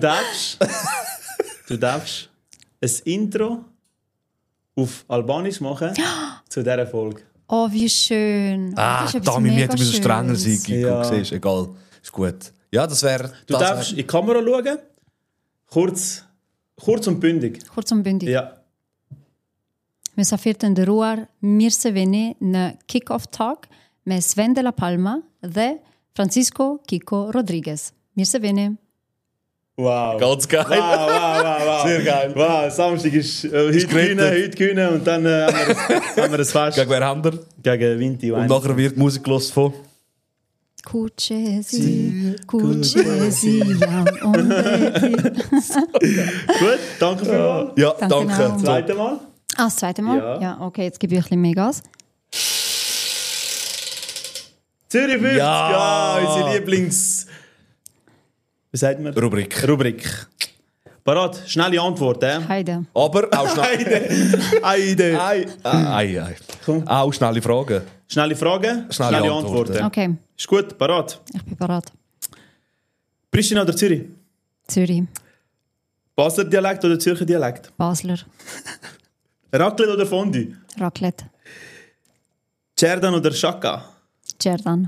[SPEAKER 2] darfst ein Intro auf Albanisch machen zu dieser Folge.
[SPEAKER 4] Oh, wie schön.
[SPEAKER 1] Da müssen wir so strenger sein, Kiko. Siehst, egal. Ist gut. Ja, das wäre...
[SPEAKER 2] Du darfst in die Kamera schauen. Kurz und bündig. Ja.
[SPEAKER 4] Wir sind in der Ruhr. Wir sind einen Kick-Off-Tag mit Sven de la Palma und Francisco Kiko Rodriguez. Wir sind
[SPEAKER 2] Wow.
[SPEAKER 1] Ganz geil.
[SPEAKER 2] Wow.
[SPEAKER 1] Sehr geil.
[SPEAKER 2] Wow, Samstag ist heute gewinnen und dann haben wir ein Fest.
[SPEAKER 1] Gegen wer haben wir?
[SPEAKER 2] Gegen Vinti.
[SPEAKER 1] Und nachher wird Musik gehört von...
[SPEAKER 4] Cucesi, Gut,
[SPEAKER 2] danke vielmals.
[SPEAKER 1] Ja,
[SPEAKER 4] danke.
[SPEAKER 1] danke.
[SPEAKER 2] Zweite Mal.
[SPEAKER 4] Das zweite Mal? Ja, okay, jetzt gebe ich ein bisschen mehr Gas.
[SPEAKER 2] Zürich 50,
[SPEAKER 1] Ja.
[SPEAKER 2] unsere Lieblings... Wie sagt man? Rubrik. Parat, schnelle Antwort,
[SPEAKER 4] Heide.
[SPEAKER 1] Aber auch schnell...
[SPEAKER 2] Heide. Komm.
[SPEAKER 1] Auch schnelle Fragen.
[SPEAKER 2] Schnelle Fragen, schnelle Antworten.
[SPEAKER 4] Okay,
[SPEAKER 2] Ist gut, parat.
[SPEAKER 4] ich bin bereit.
[SPEAKER 2] Pristina oder Zürich?
[SPEAKER 4] Zürich,
[SPEAKER 2] Basler Dialekt oder Zürcher Dialekt?
[SPEAKER 4] Basler,
[SPEAKER 2] Raclette oder Fondue?
[SPEAKER 4] Raclette,
[SPEAKER 2] Cerdan oder Chaka?
[SPEAKER 4] Cerdan,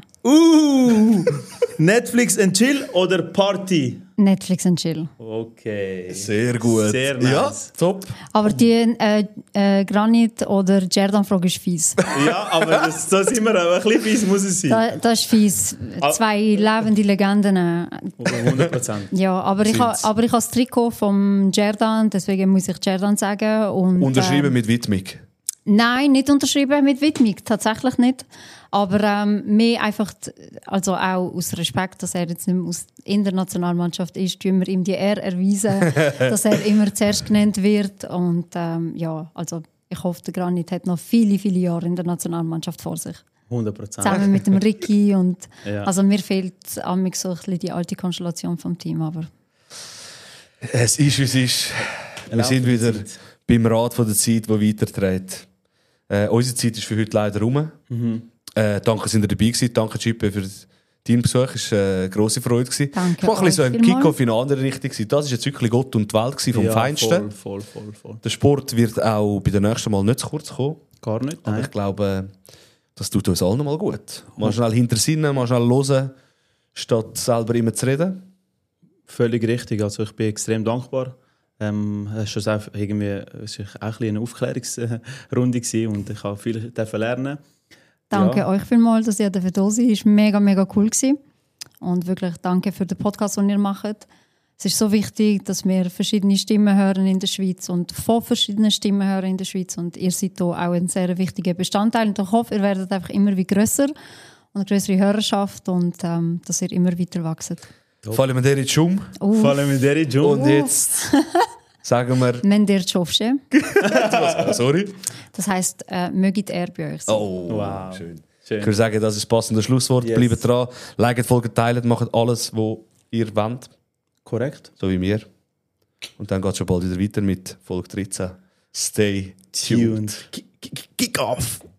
[SPEAKER 2] Netflix and Chill oder Party?
[SPEAKER 4] Netflix and Chill.
[SPEAKER 2] Okay.
[SPEAKER 1] Sehr gut.
[SPEAKER 2] Sehr nice.
[SPEAKER 1] Ja, top.
[SPEAKER 4] Aber die Granit- oder Cerdan-Frage ist fies.
[SPEAKER 2] Ja, aber so sind wir auch. Ein bisschen fies muss es sein.
[SPEAKER 4] Das ist fies. 2 lebende Legenden.
[SPEAKER 2] 100%.
[SPEAKER 4] Ja, aber ich habe das Trikot vom Cerdan, deswegen muss ich Cerdan sagen. Und,
[SPEAKER 1] Unterschrieben mit Widmung.
[SPEAKER 4] Nein, nicht unterschrieben mit Widmung, tatsächlich nicht. Aber mehr einfach, also auch aus Respekt, dass er jetzt nicht mehr in der Nationalmannschaft ist, tun wir ihm die Ehre erweisen, dass er immer zuerst genannt wird. Und ja, also ich hoffe, der Granit hat noch viele, viele Jahre in der Nationalmannschaft vor sich.
[SPEAKER 2] 100%.
[SPEAKER 4] Zusammen mit dem Ricky. Und,
[SPEAKER 2] Ja.
[SPEAKER 4] Also mir fehlt amig so ein bisschen die alte Konstellation vom Team. Aber
[SPEAKER 1] Es ist, wie es ist. Wir sind wieder beim Rat von der Zeit, der weiterträgt. Unsere Zeit ist für heute leider rum. Danke, sind ihr dabei gewesen. Danke, Chippe, für deinen Besuch. Es war eine grosse Freude.
[SPEAKER 4] Danke
[SPEAKER 1] Ich war ein bisschen so
[SPEAKER 4] euch
[SPEAKER 1] im
[SPEAKER 4] vielmals.
[SPEAKER 1] Kick-Off in eine andere Richtung. Das war jetzt wirklich Gott und die Welt vom
[SPEAKER 2] Ja,
[SPEAKER 1] Feinsten.
[SPEAKER 2] Voll.
[SPEAKER 1] Der Sport wird auch bei den nächsten Mal nicht zu kurz kommen.
[SPEAKER 2] Gar nicht.
[SPEAKER 1] Aber ich glaube, das tut uns allen mal gut. Mal schnell hintersinnen, mal schnell hören, statt selber immer zu reden.
[SPEAKER 2] Völlig richtig. Also ich bin extrem dankbar. Es war auch ein bisschen eine Aufklärungsrunde gewesen und ich habe viel lernen.
[SPEAKER 4] danke euch vielmals, dass ihr da seid. Es war mega, mega cool gewesen. Und wirklich danke für den Podcast, den ihr macht. Es ist so wichtig, dass wir verschiedene Stimmen hören in der Schweiz und von verschiedenen Stimmen hören in der Schweiz. Und ihr seid hier auch ein sehr wichtiger Bestandteil. Und ich hoffe, ihr werdet einfach immer wie grösser und eine größere Hörerschaft und dass ihr immer weiter wächst.
[SPEAKER 1] Fallen wir dir jetzt um.
[SPEAKER 2] Fallen wir dir in
[SPEAKER 1] Und jetzt sagen wir...
[SPEAKER 4] Wenn ihr schaffst.
[SPEAKER 1] Sorry.
[SPEAKER 4] Das heisst, möget er bei euch sein.
[SPEAKER 1] Oh,
[SPEAKER 2] Wow.
[SPEAKER 1] schön.
[SPEAKER 2] Schön.
[SPEAKER 1] Ich würde sagen, das ist das passende Schlusswort.
[SPEAKER 2] Yes.
[SPEAKER 1] Bleibt dran, liked, folgt, teilt, macht alles, was ihr wollt.
[SPEAKER 2] Korrekt.
[SPEAKER 1] So wie mir. Und dann geht es schon bald wieder weiter mit Folge 13. Stay tuned.
[SPEAKER 2] Kick off!